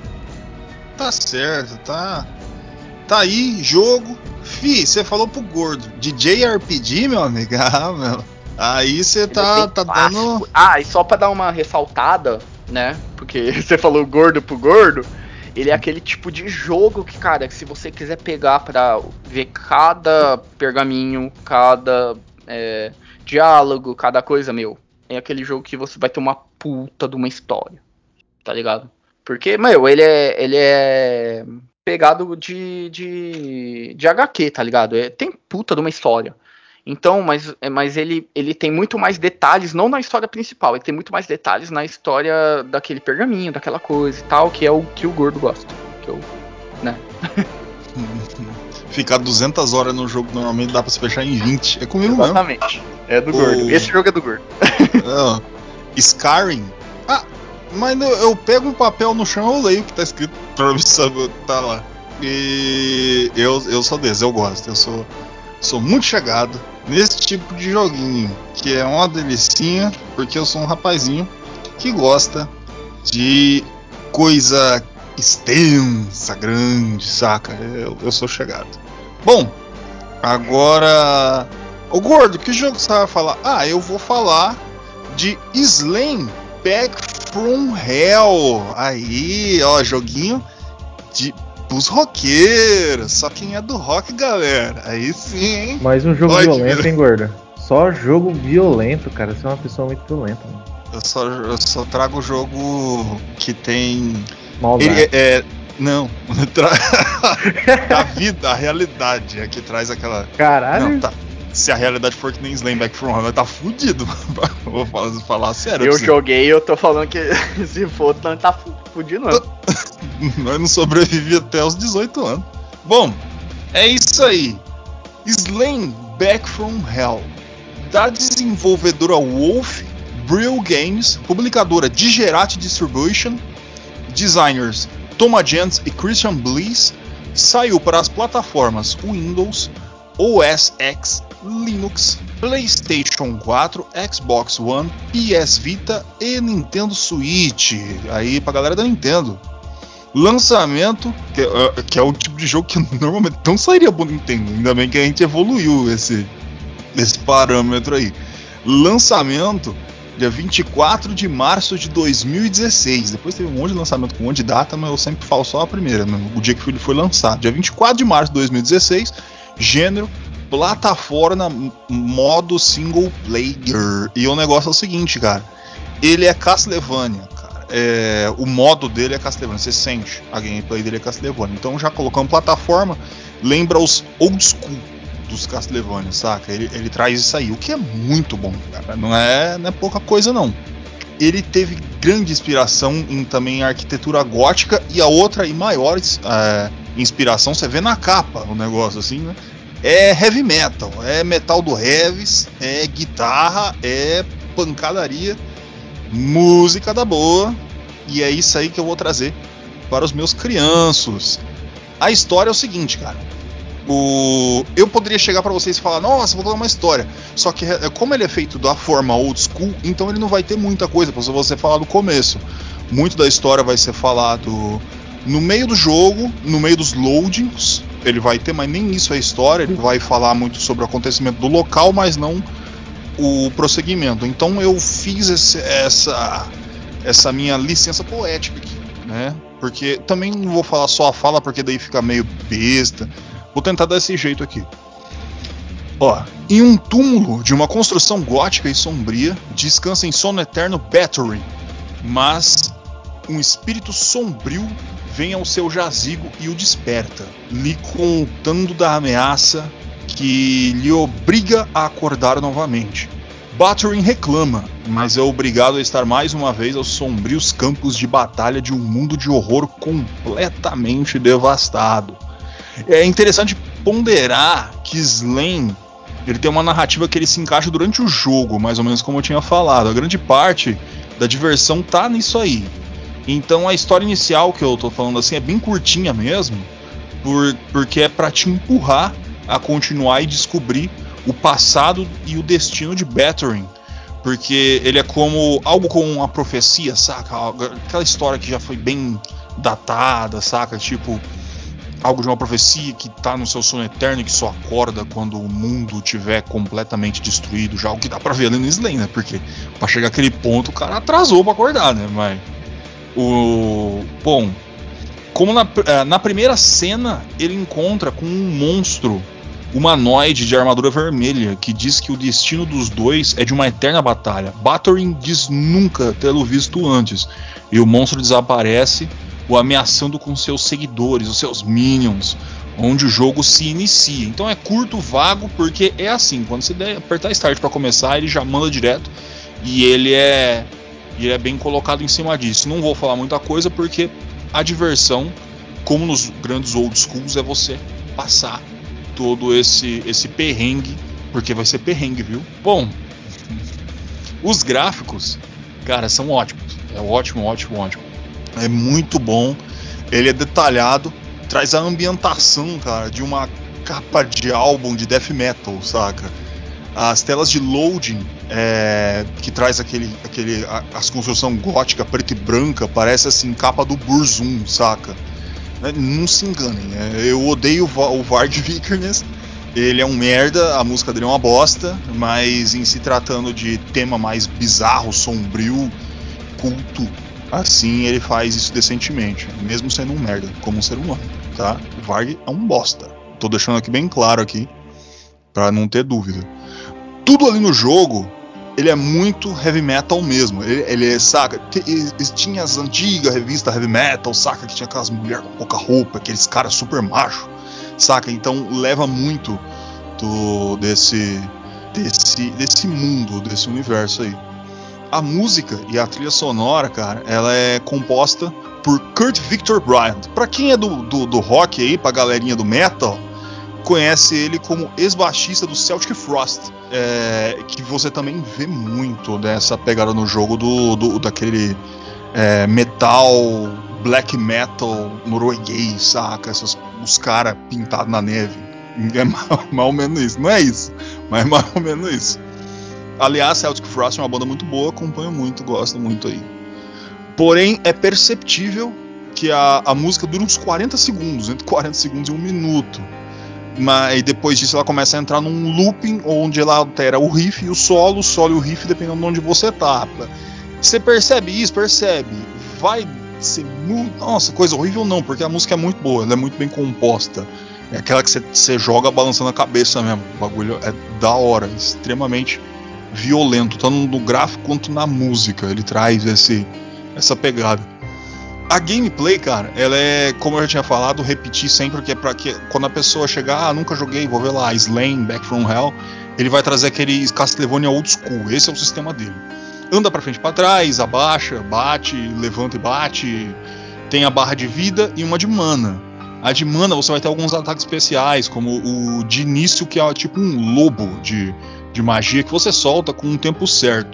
Tá certo, tá. Tá aí, jogo. Fih, você falou pro gordo. De J R P G, meu amigo? Ah, meu. Aí você tá, tá dando. Ah, e só pra dar uma ressaltada, né? Porque você falou gordo pro gordo. Ele é aquele tipo de jogo que, cara, que se você quiser pegar pra ver cada pergaminho, cada é, diálogo, cada coisa, meu, é aquele jogo que você vai ter uma puta de uma história, tá ligado? Porque, meu, ele é, ele é pegado de, de, de H Q, tá ligado? É, tem puta de uma história. Então, mas, mas ele, ele tem muito mais detalhes, não na história principal, ele tem muito mais detalhes na história daquele pergaminho, daquela coisa e tal, que é o que o gordo gosta. Que eu, né? Ficar duzentas horas no jogo normalmente dá pra se fechar em vinte. É comigo Exatamente. Mesmo. Exatamente. É do o... gordo. Esse jogo é do gordo. Não. Skyrim. Ah, mas eu, eu pego um papel no chão, eu leio o que tá escrito pra saber o que tá lá. E eu, eu sou desse, eu gosto. Eu sou, sou muito chegado nesse tipo de joguinho, que é uma delicinha, porque eu sou um rapazinho que gosta de coisa extensa, grande, saca? Eu, eu sou chegado. Bom, agora... Ô Gordo, que jogo você vai falar? Ah, eu vou falar de Slain Back from Hell. Aí, ó, joguinho de pros roqueiros. Só quem é do rock, galera. Aí sim, hein? Mais um jogo Olha que violento, beleza. hein, gordo? Só jogo violento, cara. Você é uma pessoa muito violenta, mano. Eu só, eu só trago jogo que tem. Maldade. Ele é, é- não, tra... a vida, a realidade é que traz aquela. Caralho. Não, tá. Se a realidade for que nem Slam Back from Hell, tá fudido. Vou falar, falar sério. Eu pra você. joguei e eu tô falando que se for, não tá fudido não. Nós não sobrevivi até os dezoito anos. Bom, é isso aí. Slam Back from Hell, da desenvolvedora Wolf Brill Games, publicadora Digerati Distribution, designers Thomas Jantz e Christian Bliss, saiu para as plataformas Windows, O S X, Linux, PlayStation quatro, Xbox One, P S Vita e Nintendo Switch. Aí pra galera da Nintendo. Lançamento, que é, que é o tipo de jogo que normalmente não sairia pro Nintendo. Ainda bem que a gente evoluiu esse, esse parâmetro aí. Lançamento dia vinte e quatro de março de dois mil e dezesseis. Depois teve um monte de lançamento com um monte de data, mas eu sempre falo só a primeira, né? O dia que ele foi lançado. Dia vinte e quatro de março de dois mil e dezesseis. Gênero, plataforma, modo single player. E o negócio é o seguinte, cara. Ele é Castlevania, cara. É, o modo dele é Castlevania. Você sente a gameplay dele é Castlevania. Então já colocando plataforma, lembra os old school dos Castlevania, saca? Ele, ele traz isso aí, o que é muito bom, cara. Não é, não é pouca coisa, não. Ele teve grande inspiração em também arquitetura gótica, e a outra e maior é, inspiração, você vê na capa o negócio assim, né? É heavy metal, é metal do heavies, é guitarra, é pancadaria, música da boa, e é isso aí que eu vou trazer para os meus crianços. A história é o seguinte, cara. O... Eu poderia chegar pra vocês e falar, nossa, vou contar uma história. Só que como ele é feito da forma old school, então ele não vai ter muita coisa pra você falar do começo. Muito da história vai ser falado no meio do jogo, no meio dos loadings. Ele vai ter, mas nem isso é história. Ele vai falar muito sobre o acontecimento do local, mas não o prosseguimento. Então eu fiz esse, essa, essa minha licença poética aqui, né? Porque também não vou falar só a fala, porque daí fica meio besta. Vou tentar dar esse jeito aqui. Ó, em um túmulo de uma construção gótica e sombria, descansa em sono eterno Bathory, mas um espírito sombrio vem ao seu jazigo e o desperta, lhe contando da ameaça que lhe obriga a acordar novamente. Bathory reclama, mas é obrigado a estar mais uma vez aos sombrios campos de batalha de um mundo de horror completamente devastado. É interessante ponderar que Slam, ele tem uma narrativa que ele se encaixa durante o jogo, mais ou menos como eu tinha falado. A grande parte da diversão tá nisso aí. Então a história inicial que eu tô falando assim é bem curtinha mesmo, por, porque é pra te empurrar a continuar e descobrir o passado e o destino de Bathory. Porque ele é como algo com uma profecia, saca? Aquela história que já foi bem datada, saca? Tipo, algo de uma profecia que tá no seu sono eterno e que só acorda quando o mundo tiver completamente destruído. Já o que dá pra ver ali no Slam, né? Porque pra chegar àquele ponto o cara atrasou pra acordar, né? Mas o... Bom, como na, na primeira cena ele encontra com um monstro humanoide de armadura vermelha que diz que o destino dos dois é de uma eterna batalha. Bathory diz nunca tê-lo visto antes, e o monstro desaparece, o ameaçando com seus seguidores, os seus minions, onde o jogo se inicia. Então é curto, vago, porque é assim, quando você der, apertar Start para começar, ele já manda direto, e ele é, ele é bem colocado em cima disso. Não vou falar muita coisa, porque a diversão, como nos grandes old schools, é você passar todo esse, esse perrengue, porque vai ser perrengue, viu? Bom, os gráficos, cara, são ótimos. É ótimo, ótimo, ótimo. É muito bom. Ele é detalhado, traz a ambientação, cara, de uma capa de álbum de death metal, saca? As telas de loading, é, que traz aquele, aquele, a, as construção gótica preta e branca, parece assim, capa do Burzum, saca? Não se enganem, eu odeio o Varg Vikernes, ele é um merda, a música dele é uma bosta, mas em se tratando de tema mais bizarro, sombrio, culto, assim ele faz isso decentemente, mesmo sendo um merda, como um ser humano, tá? O Varg é um bosta. Tô deixando aqui bem claro aqui, pra não ter dúvida. Tudo ali no jogo, ele é muito heavy metal mesmo. Ele, ele saca, t- tinha as antigas revistas heavy metal, saca, que tinha aquelas mulheres com pouca roupa, aqueles caras super macho, saca? Então leva muito do, desse, desse, desse mundo, desse universo aí. A música e a trilha sonora, cara, ela é composta por Kurt Victor Bryant. Pra quem é do, do, do rock aí, pra galerinha do metal, conhece ele como ex-baixista do Celtic Frost, é, que você também vê muito dessa pegada no jogo do, do daquele é, metal, black metal norueguês, saca? Essas, os caras pintados na neve. É mais, mais ou menos isso, não é isso, mas é mais ou menos isso. Aliás, Celtic Frost é uma banda muito boa, acompanho muito, gosto muito aí. Porém, é perceptível que a, a música dura uns quarenta segundos, entre quarenta segundos e um minuto. Mas depois disso ela começa a entrar num looping onde ela altera o riff e o solo, o solo e o riff dependendo de onde você tá. Você percebe isso? Percebe. Vai ser muito... Nossa, coisa horrível não, porque a música é muito boa, ela é muito bem composta. É aquela que você joga balançando a cabeça mesmo. O bagulho é da hora, extremamente violento, tanto no gráfico quanto na música. Ele traz esse, essa pegada. A gameplay, cara, ela é, como eu já tinha falado, repetir sempre que é pra que quando a pessoa chegar, ah, nunca joguei, vou ver lá, Slain, Back from Hell, ele vai trazer aquele Castlevania old school, esse é o sistema dele. Anda pra frente e pra trás, abaixa, bate, levanta e bate, tem a barra de vida e uma de mana. A de mana você vai ter alguns ataques especiais, como o de início, que é tipo um lobo de, de magia que você solta com um tempo certo.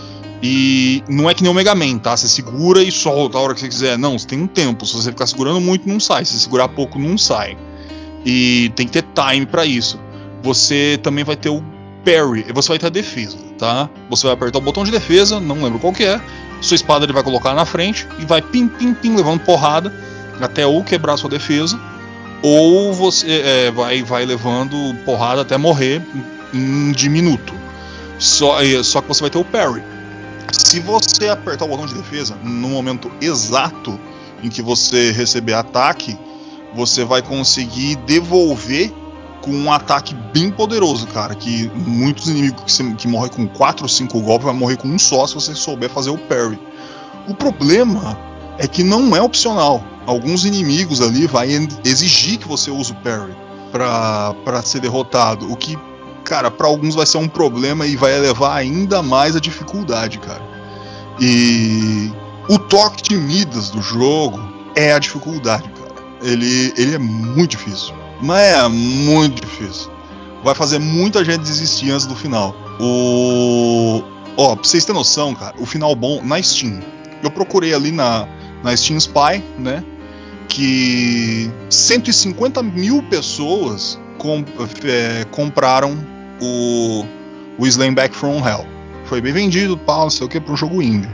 E não é que nem o Mega Man, tá? Você segura e solta a hora que você quiser. Não, você tem um tempo. Se você ficar segurando muito, não sai. Se você segurar pouco, não sai. E tem que ter time pra isso. Você também vai ter o parry. E você vai ter a defesa, tá? Você vai apertar o botão de defesa, não lembro qual que é. Sua espada ele vai colocar na frente e vai pim, pim, pim, levando porrada até ou quebrar sua defesa, ou você é, vai, vai levando porrada até morrer em diminuto. Só, só que você vai ter o parry. Se você apertar o botão de defesa no momento exato em que você receber ataque, você vai conseguir devolver com um ataque bem poderoso, cara. Que muitos inimigos que, que morrem com quatro ou cinco golpes vai morrer com um só se você souber fazer o parry. O problema é que não é opcional. Alguns inimigos ali vai exigir que você use o parry pra, pra ser derrotado, o que, cara, pra alguns vai ser um problema e vai elevar ainda mais a dificuldade, cara. E o toque de Midas do jogo é a dificuldade, cara. Ele, ele é muito difícil, mas é muito difícil. Vai fazer muita gente desistir antes do final. O... Ó, pra vocês terem noção, cara, o final bom na Steam. Eu procurei ali na, na Steam Spy, né? Que cento e cinquenta mil pessoas com, é, compraram o, o Slain Back from Hell. Foi bem vendido, pau, não sei o que, para um jogo indie.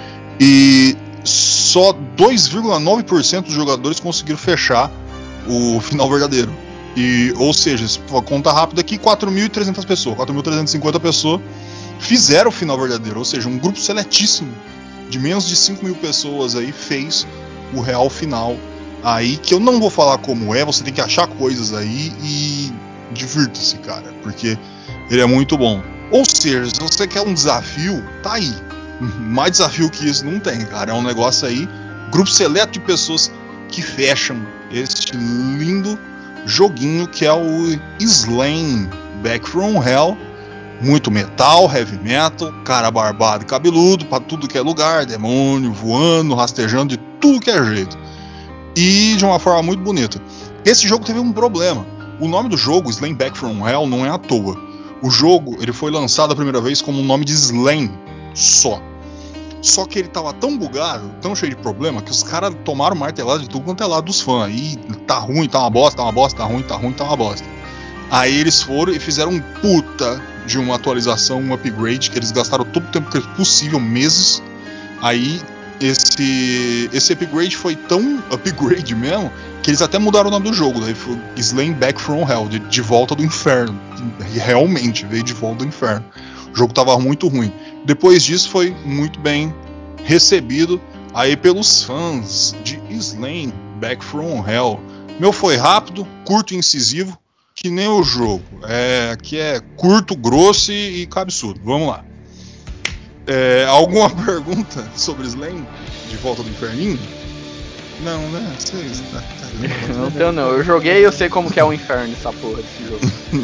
E só dois vírgula nove por cento dos jogadores conseguiram fechar o final verdadeiro. E, ou seja, se for conta rápida aqui, quatro mil e trezentas pessoas, quatro mil trezentas e cinquenta pessoas fizeram o final verdadeiro. Ou seja, um grupo seletíssimo de menos de cinco mil pessoas aí fez o real final. Aí que eu não vou falar como é, você tem que achar coisas aí e divirta-se, cara, porque ele é muito bom. Ou seja, se você quer um desafio, tá aí. Mais desafio que isso não tem, cara. É um negócio aí, grupo seleto de pessoas que fecham este lindo joguinho que é o Slain Back from Hell. Muito metal, heavy metal, cara barbado e cabeludo pra tudo que é lugar, demônio voando, rastejando de tudo que é jeito. E de uma forma muito bonita. Esse jogo teve um problema. O nome do jogo, Slain Back from Hell, não é à toa. O jogo ele foi lançado a primeira vez como o nome de Slain só. Só que ele tava tão bugado, tão cheio de problema, que os caras tomaram martelada de tudo quanto é lado dos fãs. Aí tá ruim, tá uma bosta, tá uma bosta, tá ruim, tá ruim, tá uma bosta. Aí eles foram e fizeram um puta de uma atualização, um upgrade, que eles gastaram todo o tempo possível, meses. Aí esse, esse upgrade foi tão upgrade mesmo, que eles até mudaram o nome do jogo. Daí foi Slain Back from Hell, de, de volta do inferno. E realmente veio de volta do inferno. O jogo tava muito ruim. Depois disso foi muito bem recebido aí pelos fãs de Slain Back from Hell. Meu foi rápido, curto e incisivo, que nem o jogo. É, aqui é curto, grosso e, e cabeçudo. Vamos lá. É, alguma pergunta sobre Slain de Volta do Inferninho? Não, né? Sei, tá, tá, não tenho não. Eu joguei e eu sei como que é o inferno essa porra desse jogo.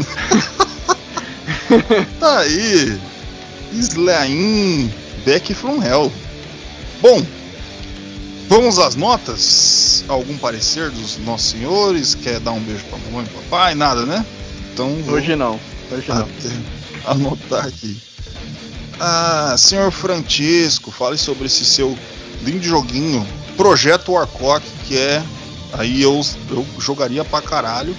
Tá aí. Slain Back from Hell. Bom, vamos às notas? Algum parecer dos nossos senhores? Quer dar um beijo pra mamãe e papai? Nada, né? Então vou Hoje não, hoje não. Anotar aqui. Ah, senhor Francisco, fale sobre esse seu lindo joguinho, Projeto Warlock, que é... Aí eu, eu jogaria pra caralho.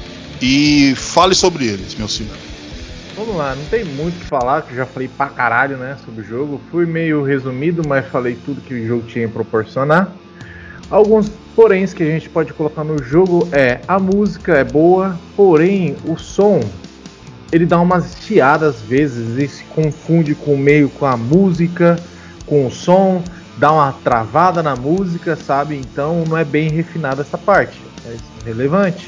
E fale sobre eles, meu senhor. Vamos lá, não tem muito o que falar, que eu já falei pra caralho, né, sobre o jogo. Fui meio resumido, mas falei tudo que o jogo tinha a proporcionar. Alguns poréns que a gente pode colocar no jogo é: a música é boa, porém o som, ele dá umas chiadas às vezes, e se confunde com meio com a música, com o som, dá uma travada na música, sabe? Então não é bem refinada essa parte, é relevante.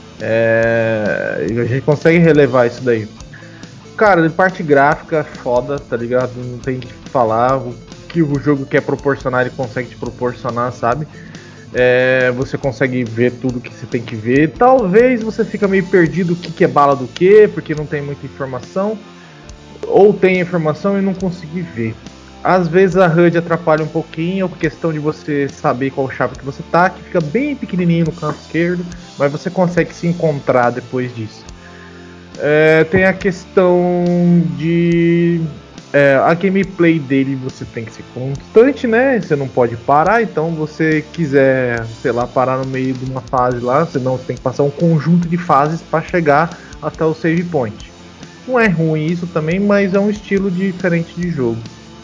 É... A gente consegue relevar isso daí. Cara, de parte gráfica, foda, tá ligado? Não tem o que falar. O que o jogo quer proporcionar, ele consegue te proporcionar, sabe? É, você consegue ver tudo que você tem que ver. Talvez você fica meio perdido o que, que é bala do que, porque não tem muita informação. Ou tem informação e não conseguir ver. Às vezes a H U D atrapalha um pouquinho, a questão de você saber qual chave que você tá, que fica bem pequenininho no canto esquerdo, mas você consegue se encontrar depois disso. É, tem a questão de... É, a gameplay dele você tem que ser constante, né? Você não pode parar, então você quiser, sei lá, parar no meio de uma fase lá, senão você tem que passar um conjunto de fases para chegar até o save point. Não é ruim isso também, mas é um estilo diferente de jogo.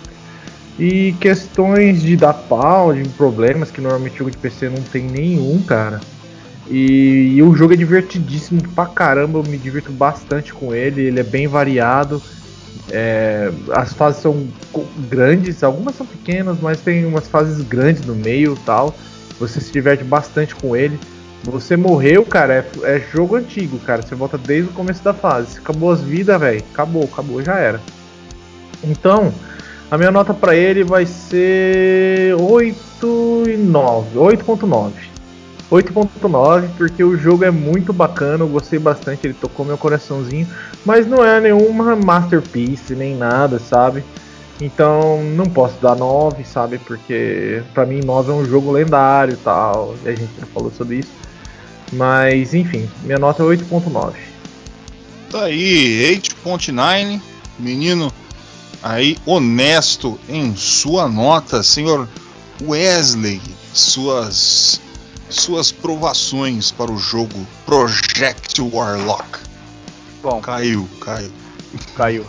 E questões de dar pau, de problemas, que normalmente jogo de P C não tem nenhum, cara. E, e o jogo é divertidíssimo pra caramba, eu me divirto bastante com ele, ele é bem variado. É, as fases são grandes, algumas são pequenas, mas tem umas fases grandes no meio e tal. Você se diverte bastante com ele. Você morreu, cara, é, é jogo antigo, cara. Você volta desde o começo da fase. Acabou as vidas, velho. Acabou, acabou, já era. Então, a minha nota pra ele vai ser oito e nove, oito ponto nove. oito ponto nove, porque o jogo é muito bacana, eu gostei bastante, ele tocou meu coraçãozinho, mas não é nenhuma masterpiece, nem nada, sabe? Então não posso dar nove, sabe? Porque pra mim nove é um jogo lendário e tal, e a gente já falou sobre isso. Mas enfim, minha nota é oito ponto nove. Tá aí, oito ponto nove, menino aí honesto em sua nota, senhor Wesley, suas suas provações para o jogo Project Warlock. Bom, caiu, caiu. Caiu.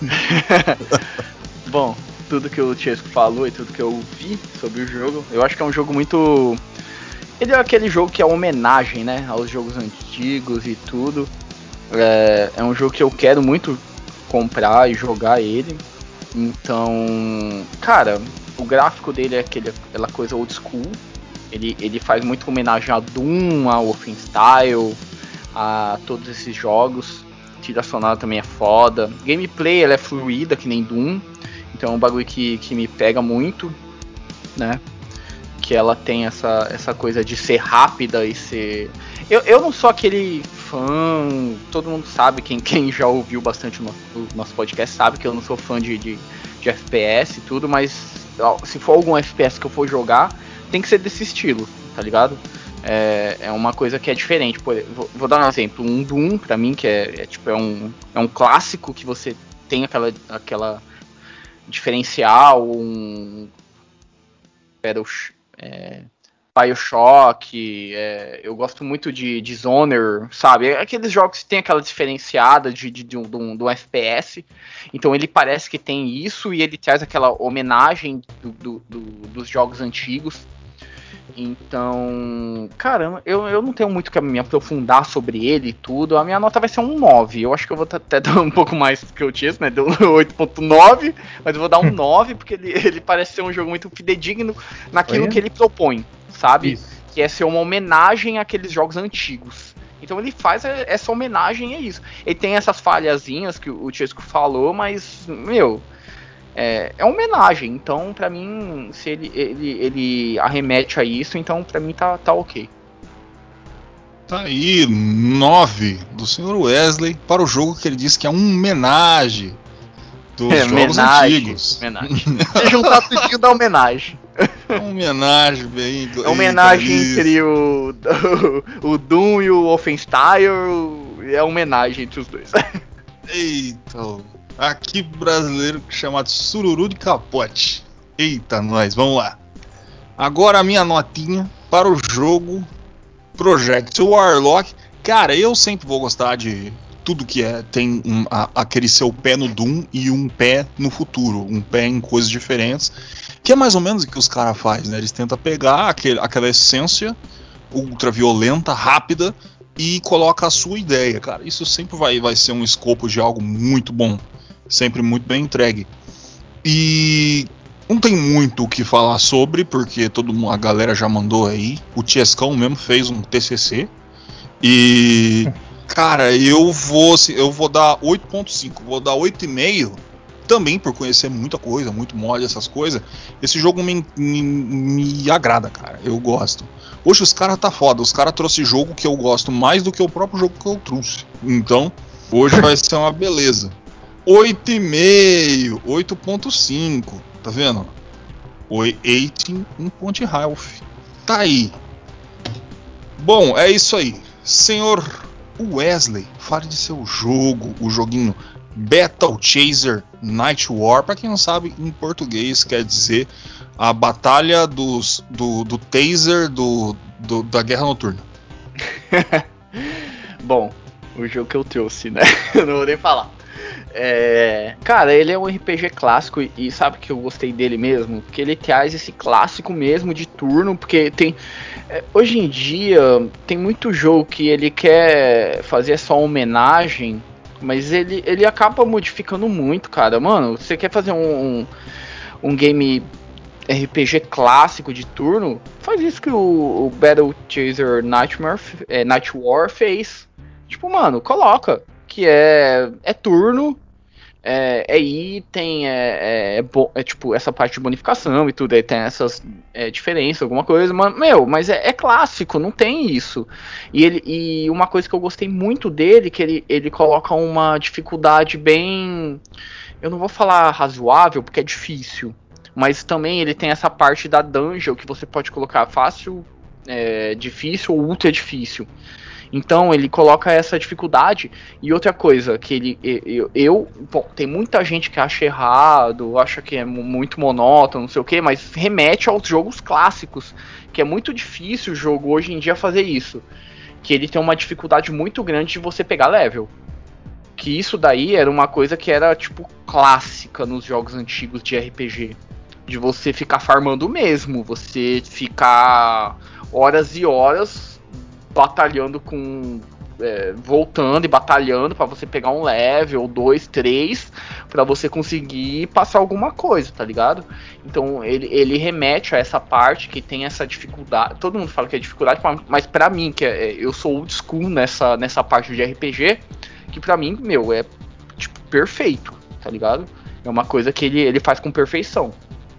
Bom, tudo que o Chesco falou e tudo que eu vi sobre o jogo, eu acho que é um jogo muito... Ele é aquele jogo que é homenagem, né, aos jogos antigos e tudo. É, é um jogo que eu quero muito comprar e jogar ele. Então, cara, o gráfico dele é aquele, aquela coisa old school. Ele, ele faz muito homenagem a Doom, a Wolfenstein, a todos esses jogos. A trilha sonora também é foda. Gameplay, ela é fluida, que nem Doom. Então é um bagulho que, que me pega muito, né? Que ela tem essa, essa coisa de ser rápida e ser... Eu, eu não sou aquele fã... Todo mundo sabe, quem, quem já ouviu bastante o nosso, o nosso podcast sabe que eu não sou fã de, de, de F P S e tudo, mas se for algum F P S que eu for jogar, tem que ser desse estilo, tá ligado? É, é uma coisa que é diferente. Por, vou, vou dar um exemplo. Um Doom, pra mim, que é, é, tipo, é, um, é um clássico que você tem aquela, aquela diferencial, um... É, Bioshock, é, eu gosto muito de Dishonored, sabe? Aqueles jogos que tem aquela diferenciada de, de, de, um, de, um, de um F P S. Então ele parece que tem isso e ele traz aquela homenagem do, do, do, dos jogos antigos. Então, cara, eu, eu não tenho muito que me aprofundar sobre ele e tudo. A minha nota vai ser um nove. Eu acho que eu vou até dar um pouco mais que eu tinha, né? Deu oito ponto nove, mas eu vou dar um nove porque ele, ele parece ser um jogo muito fidedigno naquilo Olha. que ele propõe, sabe? Isso. Que é ser uma homenagem àqueles jogos antigos. Então ele faz essa homenagem a isso. Ele tem essas falhazinhas que o Chesco falou, mas, meu... É, é uma homenagem, então pra mim, se ele, ele, ele arremete a isso, então pra mim tá, tá ok. Tá aí, nove do senhor Wesley para o jogo que ele disse que é uma homenagem dos é, jogos homenagem, antigos. Homenagem. Se juntar tudinho dá homenagem. É uma homenagem bem... É homenagem entre o, o, o Doom e o Wolfenstein, é homenagem entre os dois. Eita, aqui brasileiro chamado Sururu de Capote. Eita, nós, vamos lá. Agora a minha notinha para o jogo Project Warlock. Cara, eu sempre vou gostar de tudo que é tem um, a, aquele seu pé no Doom e um pé no futuro, um pé em coisas diferentes, que é mais ou menos o que os caras fazem, né? Eles tentam pegar aquele, aquela essência ultraviolenta, rápida, e coloca a sua ideia, cara. Isso sempre vai, vai ser um escopo de algo muito bom, sempre muito bem entregue. E não tem muito o que falar sobre, porque todo mundo, a galera já mandou aí. O Tiescão mesmo fez um T C C. E cara, eu vou eu vou dar oito ponto cinco, vou dar oito vírgula cinco. Também por conhecer muita coisa, muito mod, essas coisas. Esse jogo me, me, me agrada, cara. Eu gosto. Hoje os caras tá foda. Os caras trouxeram jogo que eu gosto mais do que o próprio jogo que eu trouxe. Então, hoje vai ser uma beleza. oito vírgula cinco, oito ponto cinco. Tá vendo? oito, um ponto health. Tá aí. Bom, é isso aí. Senhor Wesley, fale de seu jogo, o joguinho Battle Chaser Night War. Para quem não sabe, em português quer dizer a batalha dos, do, do taser do, do, da Guerra Noturna. Bom, o jogo que eu trouxe, né? Eu não vou nem falar. É... Cara, ele é um R P G clássico e sabe que eu gostei dele mesmo? Porque ele traz esse clássico mesmo de turno, porque tem... É, hoje em dia tem muito jogo que ele quer fazer só homenagem, mas ele, ele acaba modificando muito, cara. Mano, você quer fazer um, um, um game R P G clássico de turno? Faz isso que o, o Battle Chaser Nightmare, é, Night War fez. Tipo, mano, coloca que é, é turno, é, é item, é, é, é, bo, é tipo essa parte de bonificação e tudo, aí tem essas é, diferenças, alguma coisa, mas, meu, mas é, é clássico, não tem isso. E, ele, e uma coisa que eu gostei muito dele, que ele, ele coloca uma dificuldade bem, eu não vou falar razoável, porque é difícil, mas também ele tem essa parte da dungeon, que você pode colocar fácil, é, difícil ou ultra difícil. Então ele coloca essa dificuldade. E outra coisa, que ele. Eu. eu bom, tem muita gente que acha errado, acha que é muito monótono, não sei o que, mas remete aos jogos clássicos. Que é muito difícil o jogo hoje em dia fazer isso. Que ele tem uma dificuldade muito grande de você pegar level. Que isso daí era uma coisa que era, tipo, clássica nos jogos antigos de R P G. De você ficar farmando mesmo. Você ficar horas e horas batalhando com... É, voltando e batalhando para você pegar um level, dois, três, para você conseguir passar alguma coisa, tá ligado? Então ele, ele remete a essa parte que tem essa dificuldade. Todo mundo fala que é dificuldade, mas para mim, que é, eu sou old school nessa, nessa parte de R P G, que para mim, meu, é tipo perfeito, tá ligado? É uma coisa que ele, ele faz com perfeição.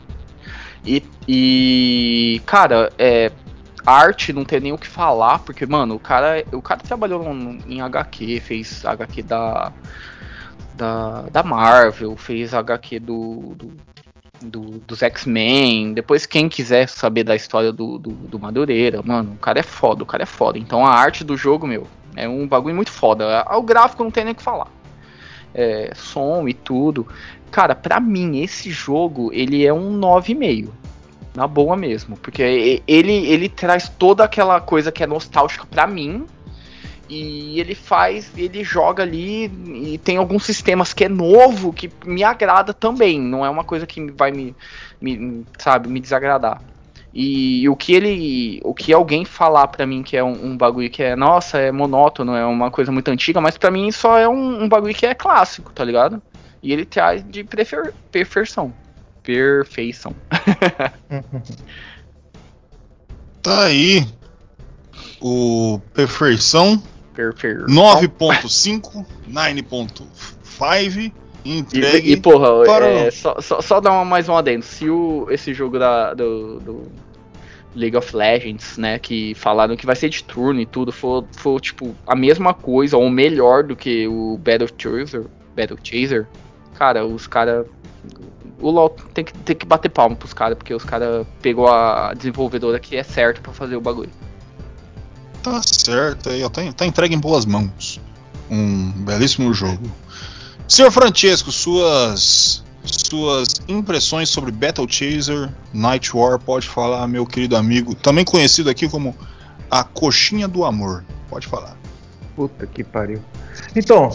E, e cara, é... arte não tem nem o que falar, porque, mano, o cara, o cara trabalhou em H Q, fez H Q da, da, da Marvel, fez H Q do, do, do dos X-Men. Depois, quem quiser saber da história do, do, do Madureira, mano, o cara é foda, o cara é foda. Então a arte do jogo, meu, é um bagulho muito foda. O gráfico não tem nem o que falar. É, som e tudo. Cara, pra mim, esse jogo, ele é um nove vírgula cinco. Na boa mesmo, porque ele, ele traz toda aquela coisa que é nostálgica pra mim, e ele faz, ele joga ali, e tem alguns sistemas que é novo, que me agrada também, não é uma coisa que vai me, me sabe, me desagradar. E o que ele. O que alguém falar pra mim que é um, um bagulho que é, nossa, é monótono, é uma coisa muito antiga, mas pra mim só é um, um bagulho que é clássico, tá ligado? E ele traz de prefer, perfeição. Perfeição. Tá aí. O Perfeição. Perfeição. nove ponto cinco, nove ponto cinco. Entregue. E, e porra, para... é, só, só, só dar uma, mais um adendo. Se o, esse jogo da, do, do League of Legends, né, que falaram que vai ser de turno e tudo, for, for tipo a mesma coisa ou melhor do que o Battle Chaser, Battle Chaser, cara, os caras, o LoL tem que, tem que bater palma pros caras, porque os caras pegou a desenvolvedora que é certo pra fazer o bagulho. Tá certo aí, ó, tá, tá entregue em boas mãos. Um belíssimo jogo. senhor Francesco, suas suas impressões sobre Battle Chaser Night War, pode falar, meu querido amigo, também conhecido aqui como a Coxinha do Amor. Pode falar. Puta que pariu. Então,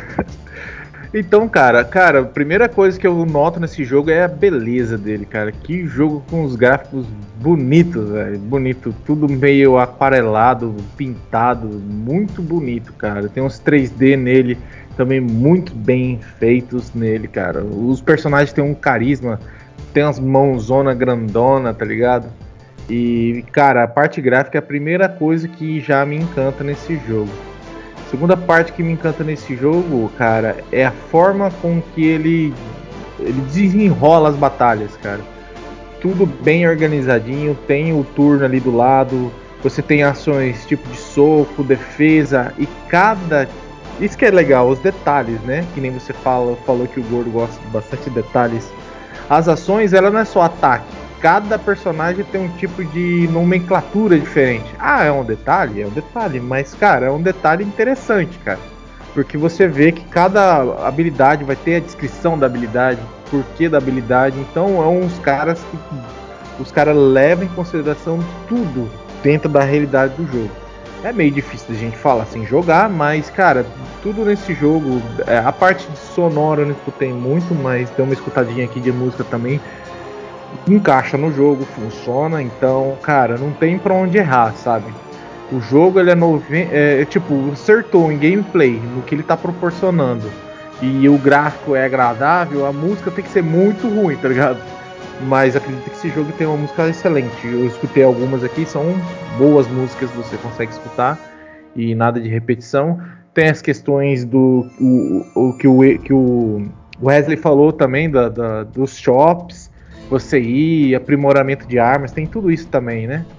então, cara, cara, a primeira coisa que eu noto nesse jogo é a beleza dele, cara. Que jogo com os gráficos bonitos, velho. Bonito, tudo meio aquarelado, pintado, muito bonito, cara. Tem uns três D nele também muito bem feitos nele, cara. Os personagens têm um carisma, tem umas mãozona grandona, tá ligado? E, cara, a parte gráfica é a primeira coisa que já me encanta nesse jogo. A segunda parte que me encanta nesse jogo, cara, é a forma com que ele, ele desenrola as batalhas, cara. Tudo bem organizadinho, tem o turno ali do lado, você tem ações tipo de soco, defesa, e cada... Isso que é legal, os detalhes, né? Que nem você fala, falou que o Gordo gosta de bastante detalhes. As ações, ela não é só ataque. Cada personagem tem um tipo de nomenclatura diferente. Ah, é um detalhe? É um detalhe, mas, cara, é um detalhe interessante, cara. Porque você vê que cada habilidade vai ter a descrição da habilidade, porquê da habilidade. Então, é uns caras que os caras levam em consideração tudo dentro da realidade do jogo. É meio difícil a gente falar sem jogar, mas, cara, tudo nesse jogo, a parte de sonora eu não escutei muito, mas dei uma escutadinha aqui de música também. Encaixa no jogo, funciona, então, cara, não tem pra onde errar, sabe? O jogo, ele é, nove... é tipo, acertou em gameplay, no que ele tá proporcionando, e o gráfico é agradável, a música tem que ser muito ruim, tá ligado? Mas acredito que esse jogo tem uma música excelente. Eu escutei algumas aqui, são boas músicas, você consegue escutar, e nada de repetição. Tem as questões do o, o, que, o, que o Wesley falou também, da, da, dos shops, você ir, aprimoramento de armas, tem tudo isso também, né?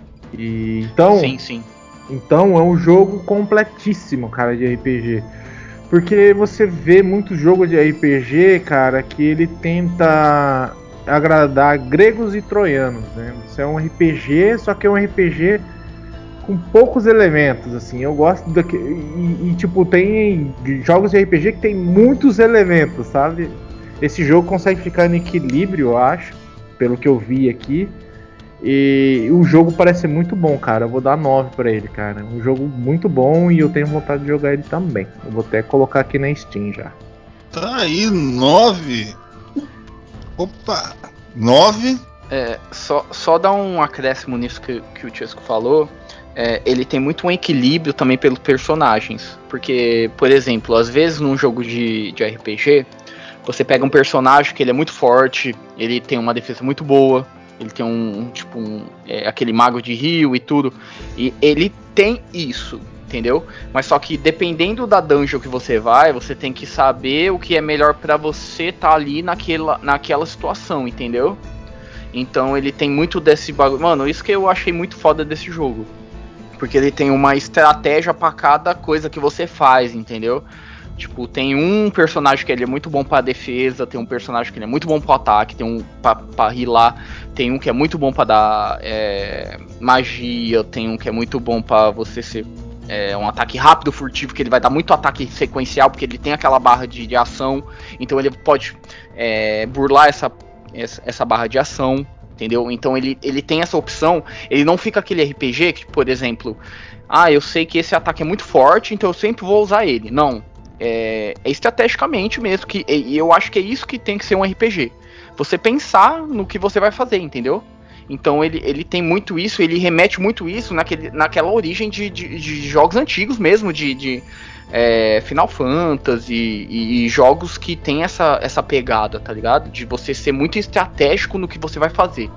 E, então, sim, sim. Então é um jogo completíssimo, cara, de R P G. Porque você vê muito jogo de R P G, cara, que ele tenta agradar gregos e troianos, né? Isso é um R P G, só que é um R P G com poucos elementos, assim. Eu gosto daquele... E, e, tipo, tem jogos de R P G que tem muitos elementos, sabe? Esse jogo consegue ficar no equilíbrio, eu acho, pelo que eu vi aqui. E o jogo parece ser muito bom, cara. Eu vou dar nove pra ele, cara. Um jogo muito bom e eu tenho vontade de jogar ele também. Eu vou até colocar aqui na Steam já. Tá aí, nove. Opa, nove. É, só, só dar um acréscimo nisso que, que o Chesco falou. É, ele tem muito um equilíbrio também pelos personagens. Porque, por exemplo, às vezes num jogo de, de R P G, você pega um personagem que ele é muito forte, ele tem uma defesa muito boa, ele tem um, um tipo, um, é, aquele mago de rio e tudo, e ele tem isso, entendeu? Mas só que dependendo da dungeon que você vai, você tem que saber o que é melhor pra você estar tá ali naquela, naquela situação, entendeu? Então ele tem muito desse bagulho. Mano, isso que eu achei muito foda desse jogo. Porque ele tem uma estratégia pra cada coisa que você faz, entendeu? Tipo, tem um personagem que ele é muito bom pra defesa, tem um personagem que ele é muito bom pro ataque, tem um pra, pra healar, tem um que é muito bom pra dar é, magia, tem um que é muito bom pra você ser é, um ataque rápido, furtivo, que ele vai dar muito ataque sequencial, porque ele tem aquela barra de, de ação, então ele pode é, burlar essa, essa, essa barra de ação, entendeu? Então ele, ele tem essa opção, ele não fica aquele R P G que, por exemplo, ah, eu sei que esse ataque é muito forte, então eu sempre vou usar ele. Não. É, é estrategicamente mesmo, que, e eu acho que é isso que tem que ser um R P G. Você pensar no que você vai fazer, entendeu? Então ele, ele tem muito isso, ele remete muito isso naquele, naquela origem de, de, de jogos antigos mesmo, de, de é, Final Fantasy e, e jogos que tem essa, essa pegada, tá ligado? De você ser muito estratégico no que você vai fazer.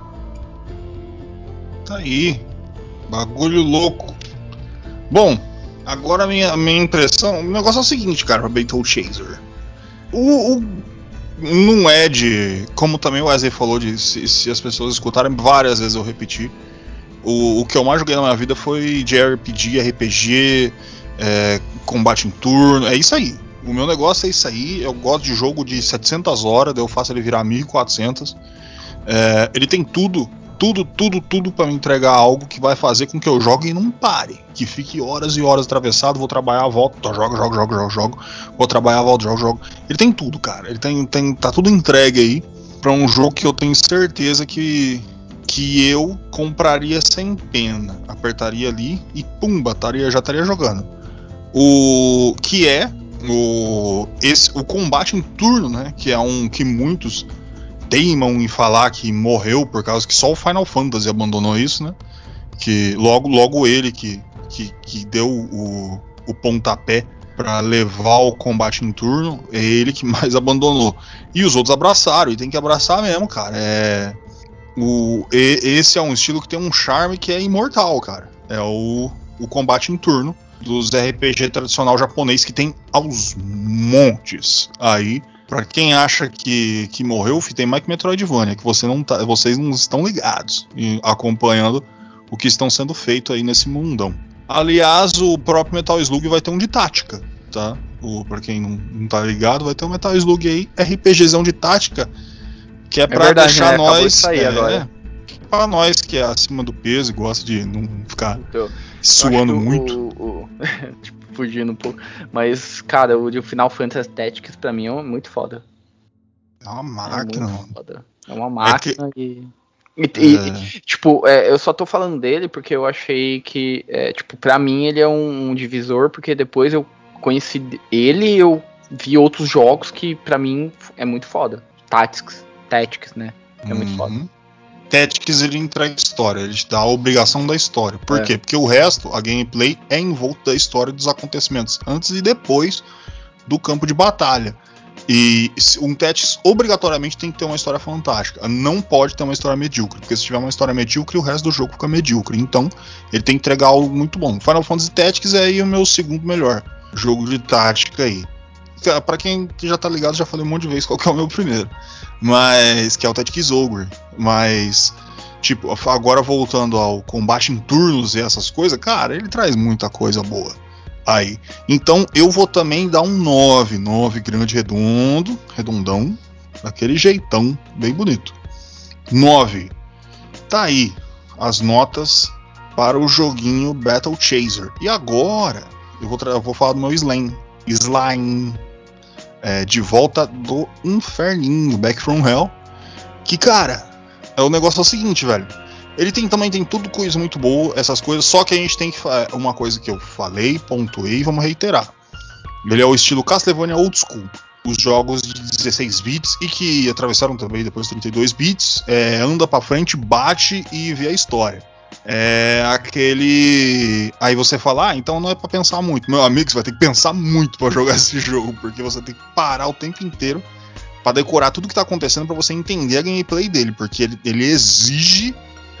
Tá aí, bagulho louco. Bom, agora a minha, minha impressão, o negócio é o seguinte, cara, pra Battle Chaser. O, o não é de, como também o Wesley falou, de se, se as pessoas escutarem várias vezes eu repetir. O, o que eu mais joguei na minha vida foi de R P G, R P G, é, combate em turno, é isso aí. O meu negócio é isso aí. Eu gosto de jogo de setecentas horas, daí eu faço ele virar mil e quatrocentas. É, ele tem tudo, tudo, tudo, tudo pra me entregar algo que vai fazer com que eu jogue e não pare. Que fique horas e horas atravessado, vou trabalhar, volto, jogo, jogo, jogo, jogo, jogo. Vou trabalhar, volto, jogo, jogo. Ele tem tudo, cara. Ele tem, tem, tá tudo entregue aí pra um jogo que eu tenho certeza que, que eu compraria sem pena. Apertaria ali e pumba, taria, já estaria jogando. O que é o, esse, o combate em turno, né? Que é um que muitos teimam em falar que morreu por causa que só o Final Fantasy abandonou isso, né? Que logo, logo ele que, que, que deu o, o pontapé para levar o combate em turno, é ele que mais abandonou. E os outros abraçaram, e tem que abraçar mesmo, cara. É, o, e, esse é um estilo que tem um charme que é imortal, cara. É o, o combate em turno dos R P G tradicional japonês que tem aos montes aí. Pra quem acha que, que morreu, tem mais que Metroidvania, que você não tá, vocês não estão ligados e acompanhando o que estão sendo feito aí nesse mundão. Aliás, o próprio Metal Slug vai ter um de tática, tá? O, pra quem não, não tá ligado, vai ter um Metal Slug aí, RPGzão de tática, que é pra é verdade, deixar né? nós... Acabou de sair é, agora. Pra nós que é acima do peso e gosta de não ficar então, suando muito. O, o, tipo, fugindo um pouco. Mas, cara, o de Final Fantasy Tactics pra mim é muito foda. É uma máquina. É muito foda. É uma máquina é que... e... E, é... e, tipo, é, eu só tô falando dele porque eu achei que, é, tipo, pra mim ele é um, um divisor, porque depois eu conheci ele e eu vi outros jogos que pra mim é muito foda. Tactics, Tactics, né? É muito uhum. foda. Tactics ele entrega história, ele te dá a obrigação da história. Por é. quê? Porque o resto, a gameplay, é em volta da história dos acontecimentos, antes e depois do campo de batalha. E um Tactics obrigatoriamente tem que ter uma história fantástica. Não pode ter uma história medíocre, porque se tiver uma história medíocre, o resto do jogo fica medíocre. Então, ele tem que entregar algo muito bom. Final Fantasy Tactics é aí o meu segundo melhor jogo de tática aí. Pra quem já tá ligado, já falei um monte de vezes qual que é o meu primeiro. Mas, que é o Tactics Ogre. Mas, tipo, agora voltando ao combate em turnos e essas coisas, cara, ele traz muita coisa boa aí. Então, eu vou também dar um nove. nove grande redondo, redondão, daquele jeitão, bem bonito. nove. Tá aí as notas para o joguinho Battle Chaser. E agora, eu vou, eu vou falar do meu Slime. Slime. É, de volta do inferninho, Back from Hell. Que, cara, é o negócio é o seguinte, velho. Ele tem, também tem tudo coisa muito boa, essas coisas, só que a gente tem que fazer uma coisa que eu falei, pontuei e vamos reiterar. Ele é o estilo Castlevania Old School. Os jogos de dezesseis bits e que atravessaram também depois trinta e dois bits, é, anda pra frente, bate e vê a história. É aquele... Aí você fala, ah, então não é pra pensar muito. Meu amigo, você vai ter que pensar muito pra jogar esse jogo, porque você tem que parar o tempo inteiro pra decorar tudo que tá acontecendo pra você entender a gameplay dele, porque ele, ele exige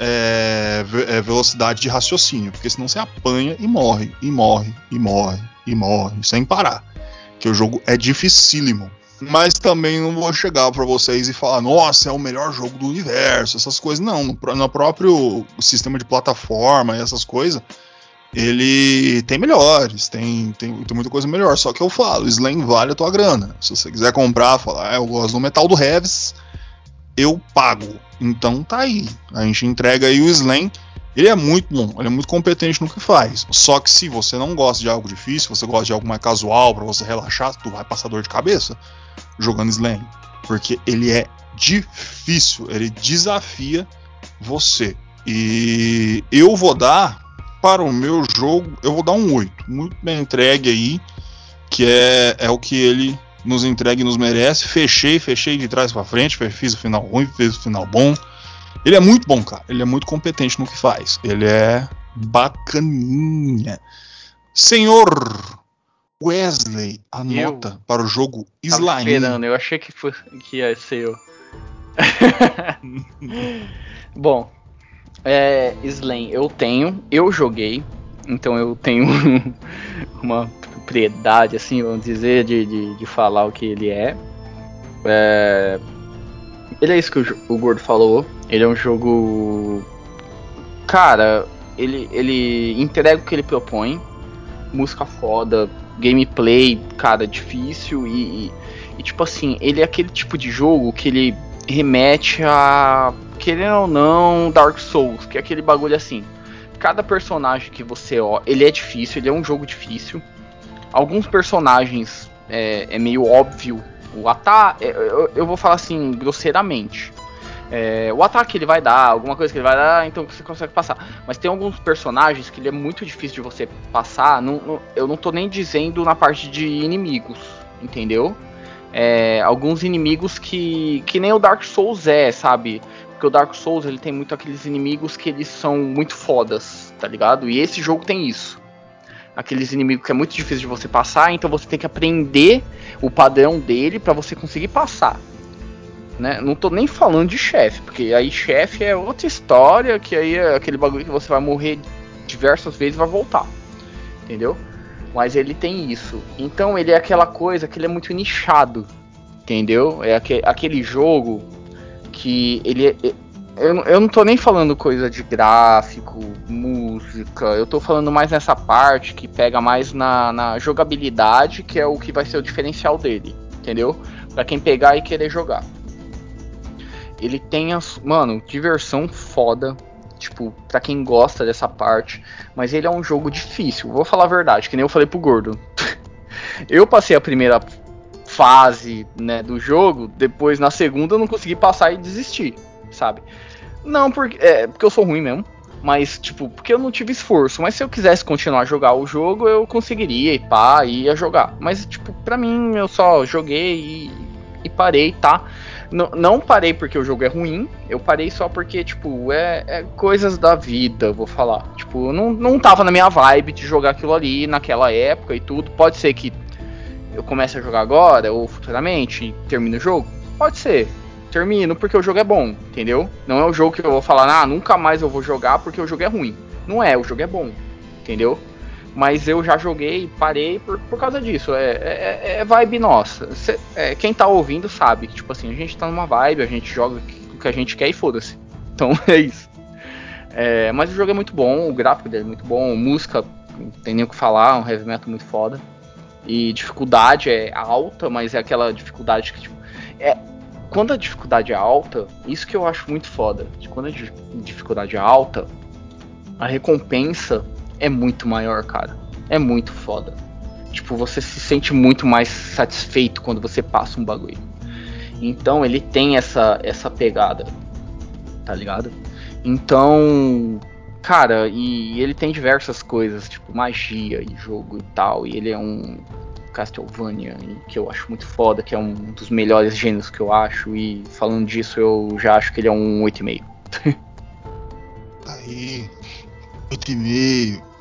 é, velocidade de raciocínio, porque senão você apanha e morre, e morre, e morre, e morre, sem parar. Que o jogo é dificílimo. Mas também não vou chegar pra vocês e falar, nossa, é o melhor jogo do universo, essas coisas. Não, no, no próprio sistema de plataforma e essas coisas, ele tem melhores, tem, tem, tem muita coisa melhor. Só que eu falo, Slime vale a tua grana. Se você quiser comprar, falar, ah, eu gosto do Metal do Heavis, eu pago. Então tá aí, a gente entrega aí o Slime. Ele é muito bom, ele é muito competente no que faz. Só que se você não gosta de algo difícil, você gosta de algo mais casual, pra você relaxar, tu vai passar dor de cabeça jogando Slime. Porque ele é difícil, ele desafia você. E eu vou dar, para o meu jogo, eu vou dar um oito. Muito bem entregue aí, que é, é o que ele nos entrega e nos merece. Fechei, fechei de trás pra frente, fiz o final ruim, fiz o final bom. Ele é muito bom, cara. Ele é muito competente no que faz. Ele é bacaninha. Senhor Wesley, a nota Eu para o jogo tava Slain. esperando, eu achei que, foi, que ia ser eu. Bom, é, Slain eu tenho, eu joguei, então eu tenho uma propriedade, assim, vamos dizer, de, de, de falar o que ele é. é. Ele é isso que o, o Gordo falou, ele é um jogo... Cara, ele, ele entrega o que ele propõe, música foda, gameplay, cara, difícil e, e, e tipo assim, ele é aquele tipo de jogo que ele remete a, querendo ou não, Dark Souls, que é aquele bagulho assim, cada personagem que você ó, ele é difícil, ele é um jogo difícil, alguns personagens é, é meio óbvio o ataque, eu, eu vou falar assim, grosseiramente, É, o ataque ele vai dar, alguma coisa que ele vai dar, então você consegue passar. Mas tem alguns personagens que ele é muito difícil de você passar. Não, não, eu não tô nem dizendo na parte de inimigos, entendeu? É, alguns inimigos que, que nem o Dark Souls é, sabe? Porque o Dark Souls ele tem muito aqueles inimigos que eles são muito fodas, tá ligado? E esse jogo tem isso. Aqueles inimigos que é muito difícil de você passar, então você tem que aprender o padrão dele pra você conseguir passar. Né? Não tô nem falando de chefe, porque aí chefe é outra história, que aí é aquele bagulho que você vai morrer diversas vezes e vai voltar, entendeu? Mas ele tem isso. Então ele é aquela coisa que ele é muito nichado, entendeu? É aquele, aquele jogo que ele é, eu, eu não tô nem falando coisa de gráfico, música, eu tô falando mais nessa parte que pega mais na, na jogabilidade, que é o que vai ser o diferencial dele, entendeu? Pra quem pegar e querer jogar. Ele tem, as, mano, diversão foda, tipo, pra quem gosta dessa parte, mas ele é um jogo difícil, vou falar a verdade, que nem eu falei pro Gordo. Eu passei a primeira fase, né, do jogo, depois na segunda eu não consegui passar e desistir, sabe? Não porque, é, porque eu sou ruim mesmo, mas, tipo, porque eu não tive esforço, mas se eu quisesse continuar a jogar o jogo, eu conseguiria e pá, ia jogar. Mas, tipo, pra mim, eu só joguei e, e parei, tá? Não, não parei porque o jogo é ruim, eu parei só porque, tipo, é, é coisas da vida, vou falar. Tipo, não, não tava na minha vibe de jogar aquilo ali naquela época e tudo. Pode ser que eu comece a jogar agora ou futuramente e termine o jogo? Pode ser. Termino porque o jogo é bom, entendeu? Não é o jogo que eu vou falar, ah, nunca mais eu vou jogar porque o jogo é ruim. Não é, o jogo é bom, entendeu? Mas eu já joguei, parei por, por causa disso. É, é, é vibe nossa. Cê, é, quem tá ouvindo sabe que, tipo assim, a gente tá numa vibe, a gente joga o que a gente quer e foda-se. Então é isso. É, mas o jogo é muito bom, o gráfico dele é muito bom, música, não tem nem o que falar, um heavy metal muito foda. E dificuldade é alta, mas é aquela dificuldade que, tipo. É, quando a dificuldade é alta, isso que eu acho muito foda. Quando a dificuldade é alta, a recompensa é muito maior, cara. É muito foda. Tipo, você se sente muito mais satisfeito quando você passa um bagulho. Então ele tem essa, essa pegada, tá ligado? Então, cara, e ele tem diversas coisas, tipo magia e jogo e tal. E ele é um Castlevania, que eu acho muito foda, que é um dos melhores gêneros que eu acho. E falando disso, eu já acho que ele é um oito vírgula cinco. Aí, oito vírgula cinco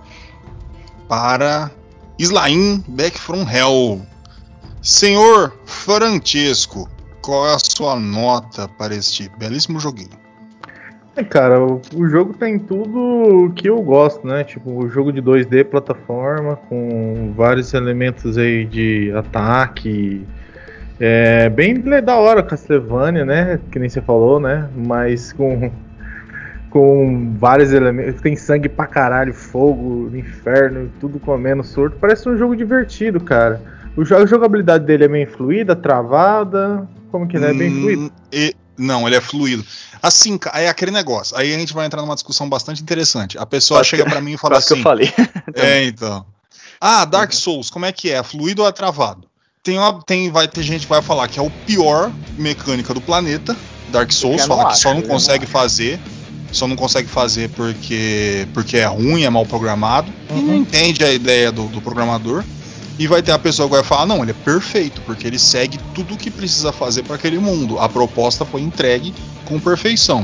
para Slain Back from Hell. Senhor Francesco, qual é a sua nota para este belíssimo joguinho? É, cara, o, o jogo tem tudo que eu gosto, né? Tipo, o jogo de dois D, plataforma, com vários elementos aí de ataque. É bem da hora Castlevania, né? Que nem você falou, né? Mas com, com vários elementos. Tem sangue pra caralho, fogo, inferno, tudo comendo surto. Parece um jogo divertido, cara. O jogo, a jogabilidade dele é bem fluida, travada. Como que ele é bem fluido? Hum, e, não, ele é fluido. Assim, é aquele negócio. Aí a gente vai entrar numa discussão bastante interessante. A pessoa Quase chega que, pra mim e fala quase assim. que eu falei. É, então. Ah, Dark Souls, como é que é? Fluido ou é travado? Tem, uma, tem, vai ter gente que vai falar que é o pior mecânica do planeta. Dark Souls, fala que só não consegue fazer. Só não consegue fazer porque, porque é ruim, é mal programado. Uhum. E não entende a ideia do, do programador. E vai ter a pessoa que vai falar, não, ele é perfeito, porque ele segue tudo o que precisa fazer para aquele mundo. A proposta foi entregue com perfeição.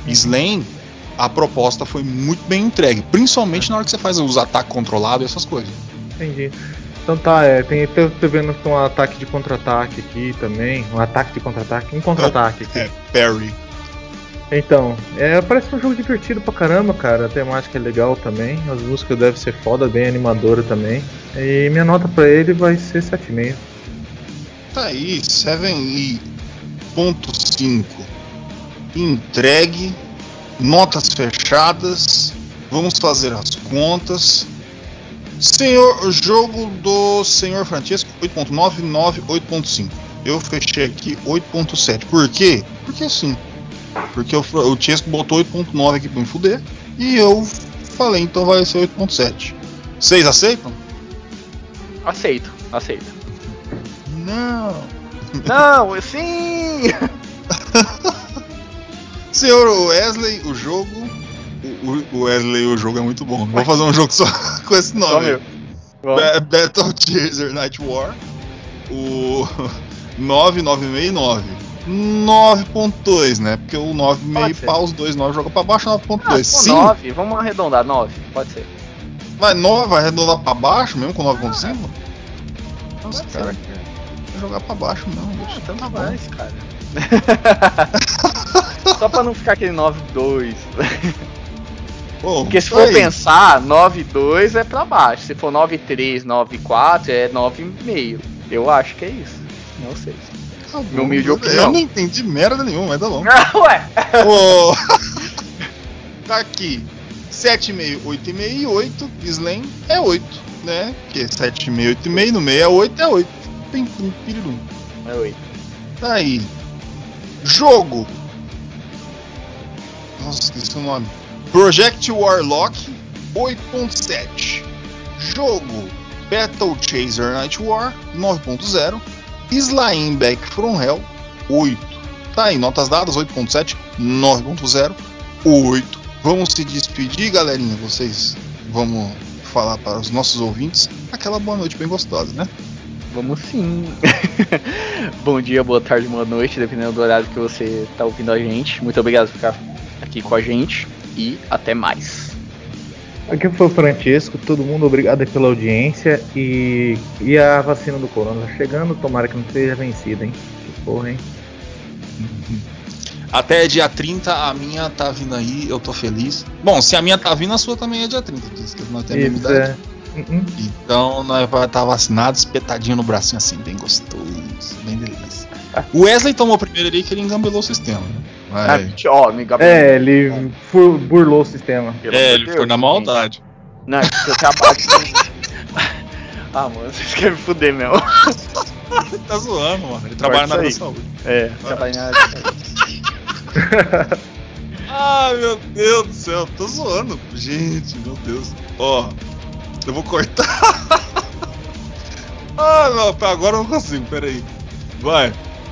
Slam, a proposta foi muito bem entregue, principalmente na hora que você faz os ataques controlados e essas coisas. Entendi. Então tá, é, tem, tô, tô vendo que tem um ataque de contra-ataque aqui também. Um ataque de contra-ataque, um contra-ataque aqui. É, parry. Então, é, parece um jogo divertido pra caramba, cara. A temática é legal também. As músicas devem ser foda, bem animadora também. E minha nota pra ele vai ser sete vírgula cinco. Tá aí, sete ponto cinco. Entregue. Notas fechadas. Vamos fazer as contas. Senhor, jogo do senhor Francesco, oito ponto nove, nove, oito ponto cinco. Eu fechei aqui oito ponto sete. Por quê? Porque assim. Porque o, o Chesco botou oito ponto nove aqui pra me fuder. E eu falei, então vai ser oito ponto sete. Vocês aceitam? Aceito, aceito. Não. Não, sim! Senhor Wesley, o jogo. O, o Wesley, o jogo é muito bom. Vou fazer um jogo só com esse nome. Ba- Battle Chaser Night War. O nove, nove vírgula cinco e nove. nove ponto dois, né? Porque o nove vírgula cinco pá, os dois nove joga pra baixo, nove ponto dois. Ah, Sim. nove, vamos arredondar, nove, pode ser. Vai nove, vai arredondar pra baixo mesmo com nove ponto cinco? Ah, Nossa, pode cara, ser. vai jogar pra baixo não, bicho. Ah, tanto Tá faz, bom. cara. Só pra não ficar aquele nove dois. Bom, Porque se tá for aí. pensar, nove dois é pra baixo. Se for nove três, nove quatro é nove vírgula cinco. Eu acho que é isso. Não sei. Tá bom, Meu humilde eu, opinião. eu não entendi merda nenhuma, mas tá bom. Ué! Ô, tá aqui. sete vírgula cinco, oito vírgula cinco e oito. Slam é oito, né? Porque sete vírgula cinco, oito vírgula cinco, no meio é oito, é oito. Pim, pim, pirirum. É oito. Tá aí. Jogo. Nossa, esqueci o nome. Project Warlock oito ponto sete. Jogo Battle Chaser Night War nove ponto zero. Slam Back from Hell oito. Tá aí, notas dadas oito ponto sete, nove ponto zero, oito. Vamos se despedir, galerinha. Vocês vamos falar para os nossos ouvintes aquela boa noite bem gostosa, né? Vamos sim. Bom dia, boa tarde, boa noite, dependendo do horário que você tá ouvindo a gente. Muito obrigado por ficar aqui com a gente e até mais. Aqui foi o Francesco, todo mundo obrigado aí pela audiência e, e a vacina do corona chegando, tomara que não seja vencida, hein? Que porra, hein? Até dia trinta a minha tá vindo aí, eu tô feliz. Bom, se a minha tá vindo, a sua também é dia trinta, diz que nós temos a mesma Isso, idade. é. Uh-uh. Então nós vai estar vacinado, espetadinho no bracinho assim, bem gostoso, bem delícia. O Wesley tomou primeiro ali que ele engambelou o sistema, né? Mas... Ah, ó, me gabou. É, ele fur- burlou o sistema. Pelo É, amor ele de foi Deus, na gente. maldade. Não, é porque eu trabalho com... Ah, mano, vocês querem me fuder mesmo. Tá zoando, mano. Ele trabalha na área da isso aí. saúde. É, trabalho na área da saúde. Ai, meu Deus do céu, tô zoando. Gente, meu Deus. Ó, eu vou cortar. Ah, não, agora eu não consigo, peraí. Vai.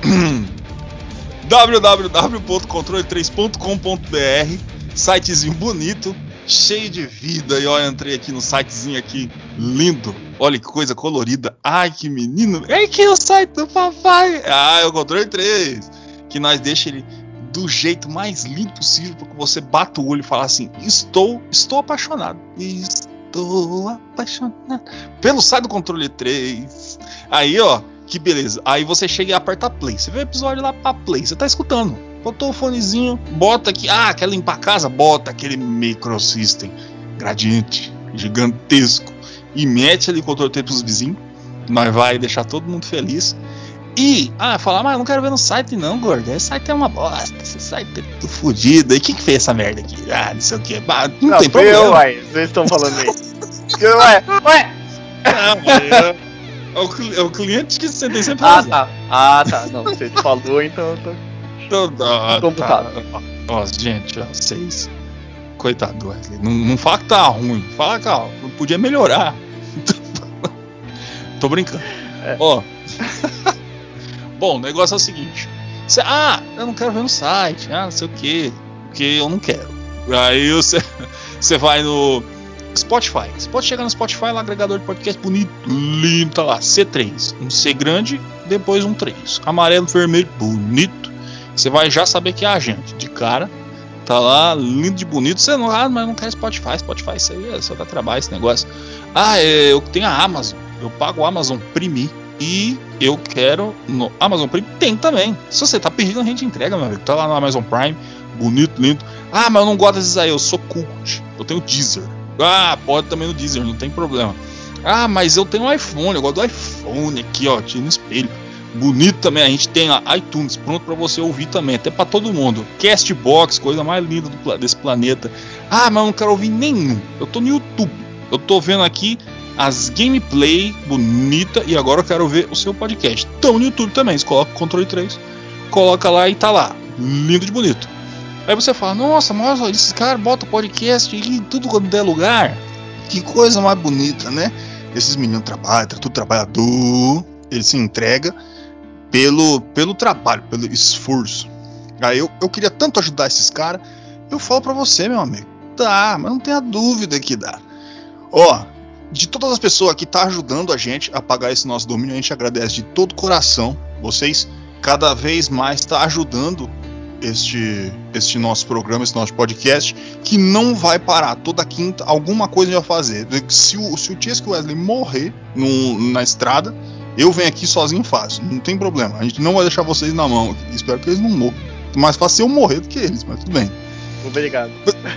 w w w ponto controle três ponto com ponto b r, sitezinho bonito, cheio de vida. E ó, eu entrei aqui no sitezinho aqui, lindo. Olha que coisa colorida. Ai, que menino. É que é o site do papai. Ah, é o Controle três. Que nós deixa ele do jeito mais lindo possível para que você bata o olho e fale assim: Estou, estou apaixonado. Estou apaixonado pelo site do Controle três. Aí, ó, que beleza. Aí você chega e aperta play. Você vê o episódio lá pra play. Você tá escutando. Botou o fonezinho, bota aqui. Ah, quer limpar a casa? Bota aquele microsystem gradiente gigantesco e mete ali o Controle três pros vizinhos. Nós vai deixar todo mundo feliz. E, ah, falar, mas eu não quero ver no site não, gordo. Esse site é uma bosta. Esse site é tudo fodido. E quem que fez essa merda aqui? Ah, não sei o que. Bah, não, Não, tem foi problema. eu, uai. Vocês estão falando aí. Eu, ué, ué. Não, mas é, é, o, cli- é o cliente que você tem sempre Ah, razão. tá. Ah, tá. Não, você falou, então eu tô... Então, ah, Tô tá. mutado. Ó, gente, ó, vocês. Coitado do Wesley. Não, não fala que tá ruim. Fala que ó, podia melhorar. Tô brincando. É. Ó. Bom, o negócio é o seguinte. Cê, ah, eu não quero ver no site. Ah, não sei o que. Porque eu não quero. Aí você, você vai no Spotify. Você pode chegar no Spotify, lá, agregador de podcast bonito, lindo, tá lá. C três. Um C grande, depois um três. Amarelo, vermelho, bonito. Você vai já saber que é a gente, de cara. Tá lá, lindo de bonito. Você não, ah, mas não quer Spotify. Spotify, isso aí é só dá trabalho esse negócio. Ah, é, eu tenho a Amazon. Eu pago o Amazon Prime. E eu quero no Amazon Prime. Tem também. Se você tá pedindo, a gente entrega, meu amigo. Tá lá no Amazon Prime. Bonito, lindo. Ah, mas eu não gosto desses aí. Eu sou cult. Eu tenho Deezer. Ah, pode também no Deezer, não tem problema. Ah, mas eu tenho um iPhone. Eu gosto do iPhone aqui, ó. Tira no espelho. Bonito também, a gente tem lá iTunes pronto para você ouvir também, até para todo mundo. Castbox, coisa mais linda do, desse planeta. Ah, mas eu não quero ouvir nenhum. Eu tô no YouTube. Eu tô vendo aqui as gameplay bonita e agora eu quero ver o seu podcast. Então no YouTube também, você coloca o Controle três, coloca lá e tá lá, lindo de bonito. Aí você fala, nossa, mas esses caras botam podcast em tudo quando der lugar. Que coisa mais bonita, né? Esses meninos trabalham, tudo trabalhador, ele se entrega Pelo, pelo trabalho, pelo esforço. Aí eu, eu queria tanto ajudar esses caras. Eu falo pra você, meu amigo. Dá, mas não tenha dúvida que dá. Ó, de todas as pessoas que tá ajudando a gente a pagar esse nosso domínio, a gente agradece de todo coração. Vocês cada vez mais tá ajudando este, este nosso programa, esse nosso podcast, que não vai parar. Toda quinta alguma coisa a gente vai fazer. Se o, se o Chesky Wesley morrer no, na estrada, eu venho aqui sozinho e faço, não tem problema. A gente não vai deixar vocês na mão. Espero que eles não morram. É mais fácil eu morrer do que eles, mas tudo bem. Obrigado.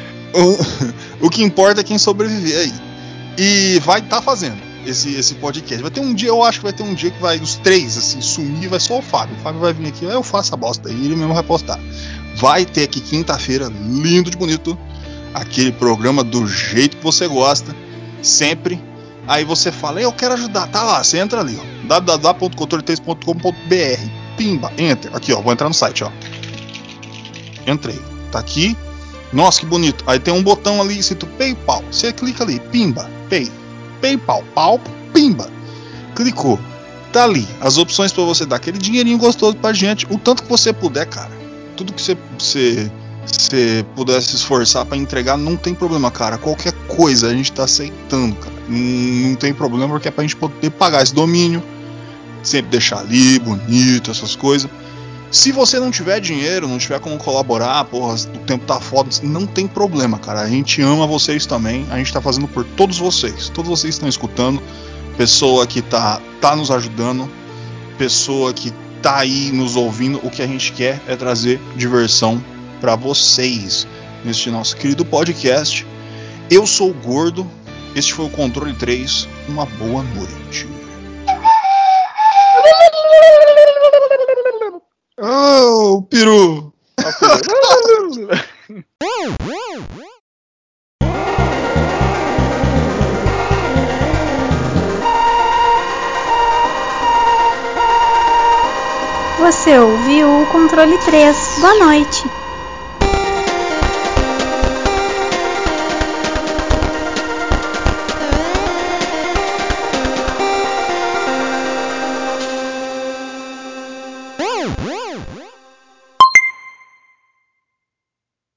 O, o que importa é quem sobreviver aí. E vai estar tá fazendo esse, esse podcast. Vai ter um dia, eu acho que vai ter um dia que vai os três assim sumir, vai só o Fábio. O Fábio vai vir aqui, eu faço a bosta aí, ele mesmo vai postar. Vai ter aqui quinta-feira, lindo de bonito, aquele programa do jeito que você gosta, sempre. Aí você fala, eu quero ajudar, tá lá, você entra ali, ó, w w w ponto controle três ponto com ponto b r, pimba, enter, aqui ó, vou entrar no site, ó, entrei, tá aqui, nossa que bonito, aí tem um botão ali escrito PayPal, você clica ali, pimba, Pay, PayPal, pau, pimba, clicou, tá ali, as opções pra você dar aquele dinheirinho gostoso pra gente, o tanto que você puder, cara, tudo que você, você, você puder se esforçar pra entregar, não tem problema, cara, qualquer coisa a gente tá aceitando, cara. Não tem problema, porque é pra gente poder pagar esse domínio, sempre deixar ali, bonito, essas coisas. Se você não tiver dinheiro, não tiver como colaborar, porra, o tempo tá foda, não tem problema, cara. A gente ama vocês também, a gente tá fazendo por todos vocês. Todos vocês estão escutando, pessoa que tá, tá nos ajudando, pessoa que tá aí nos ouvindo. O que a gente quer é trazer diversão pra vocês neste nosso querido podcast. Eu sou o Gordo. Este foi o Controle três. Uma boa noite. Oh, peru! Você ouviu o Controle três. Boa noite.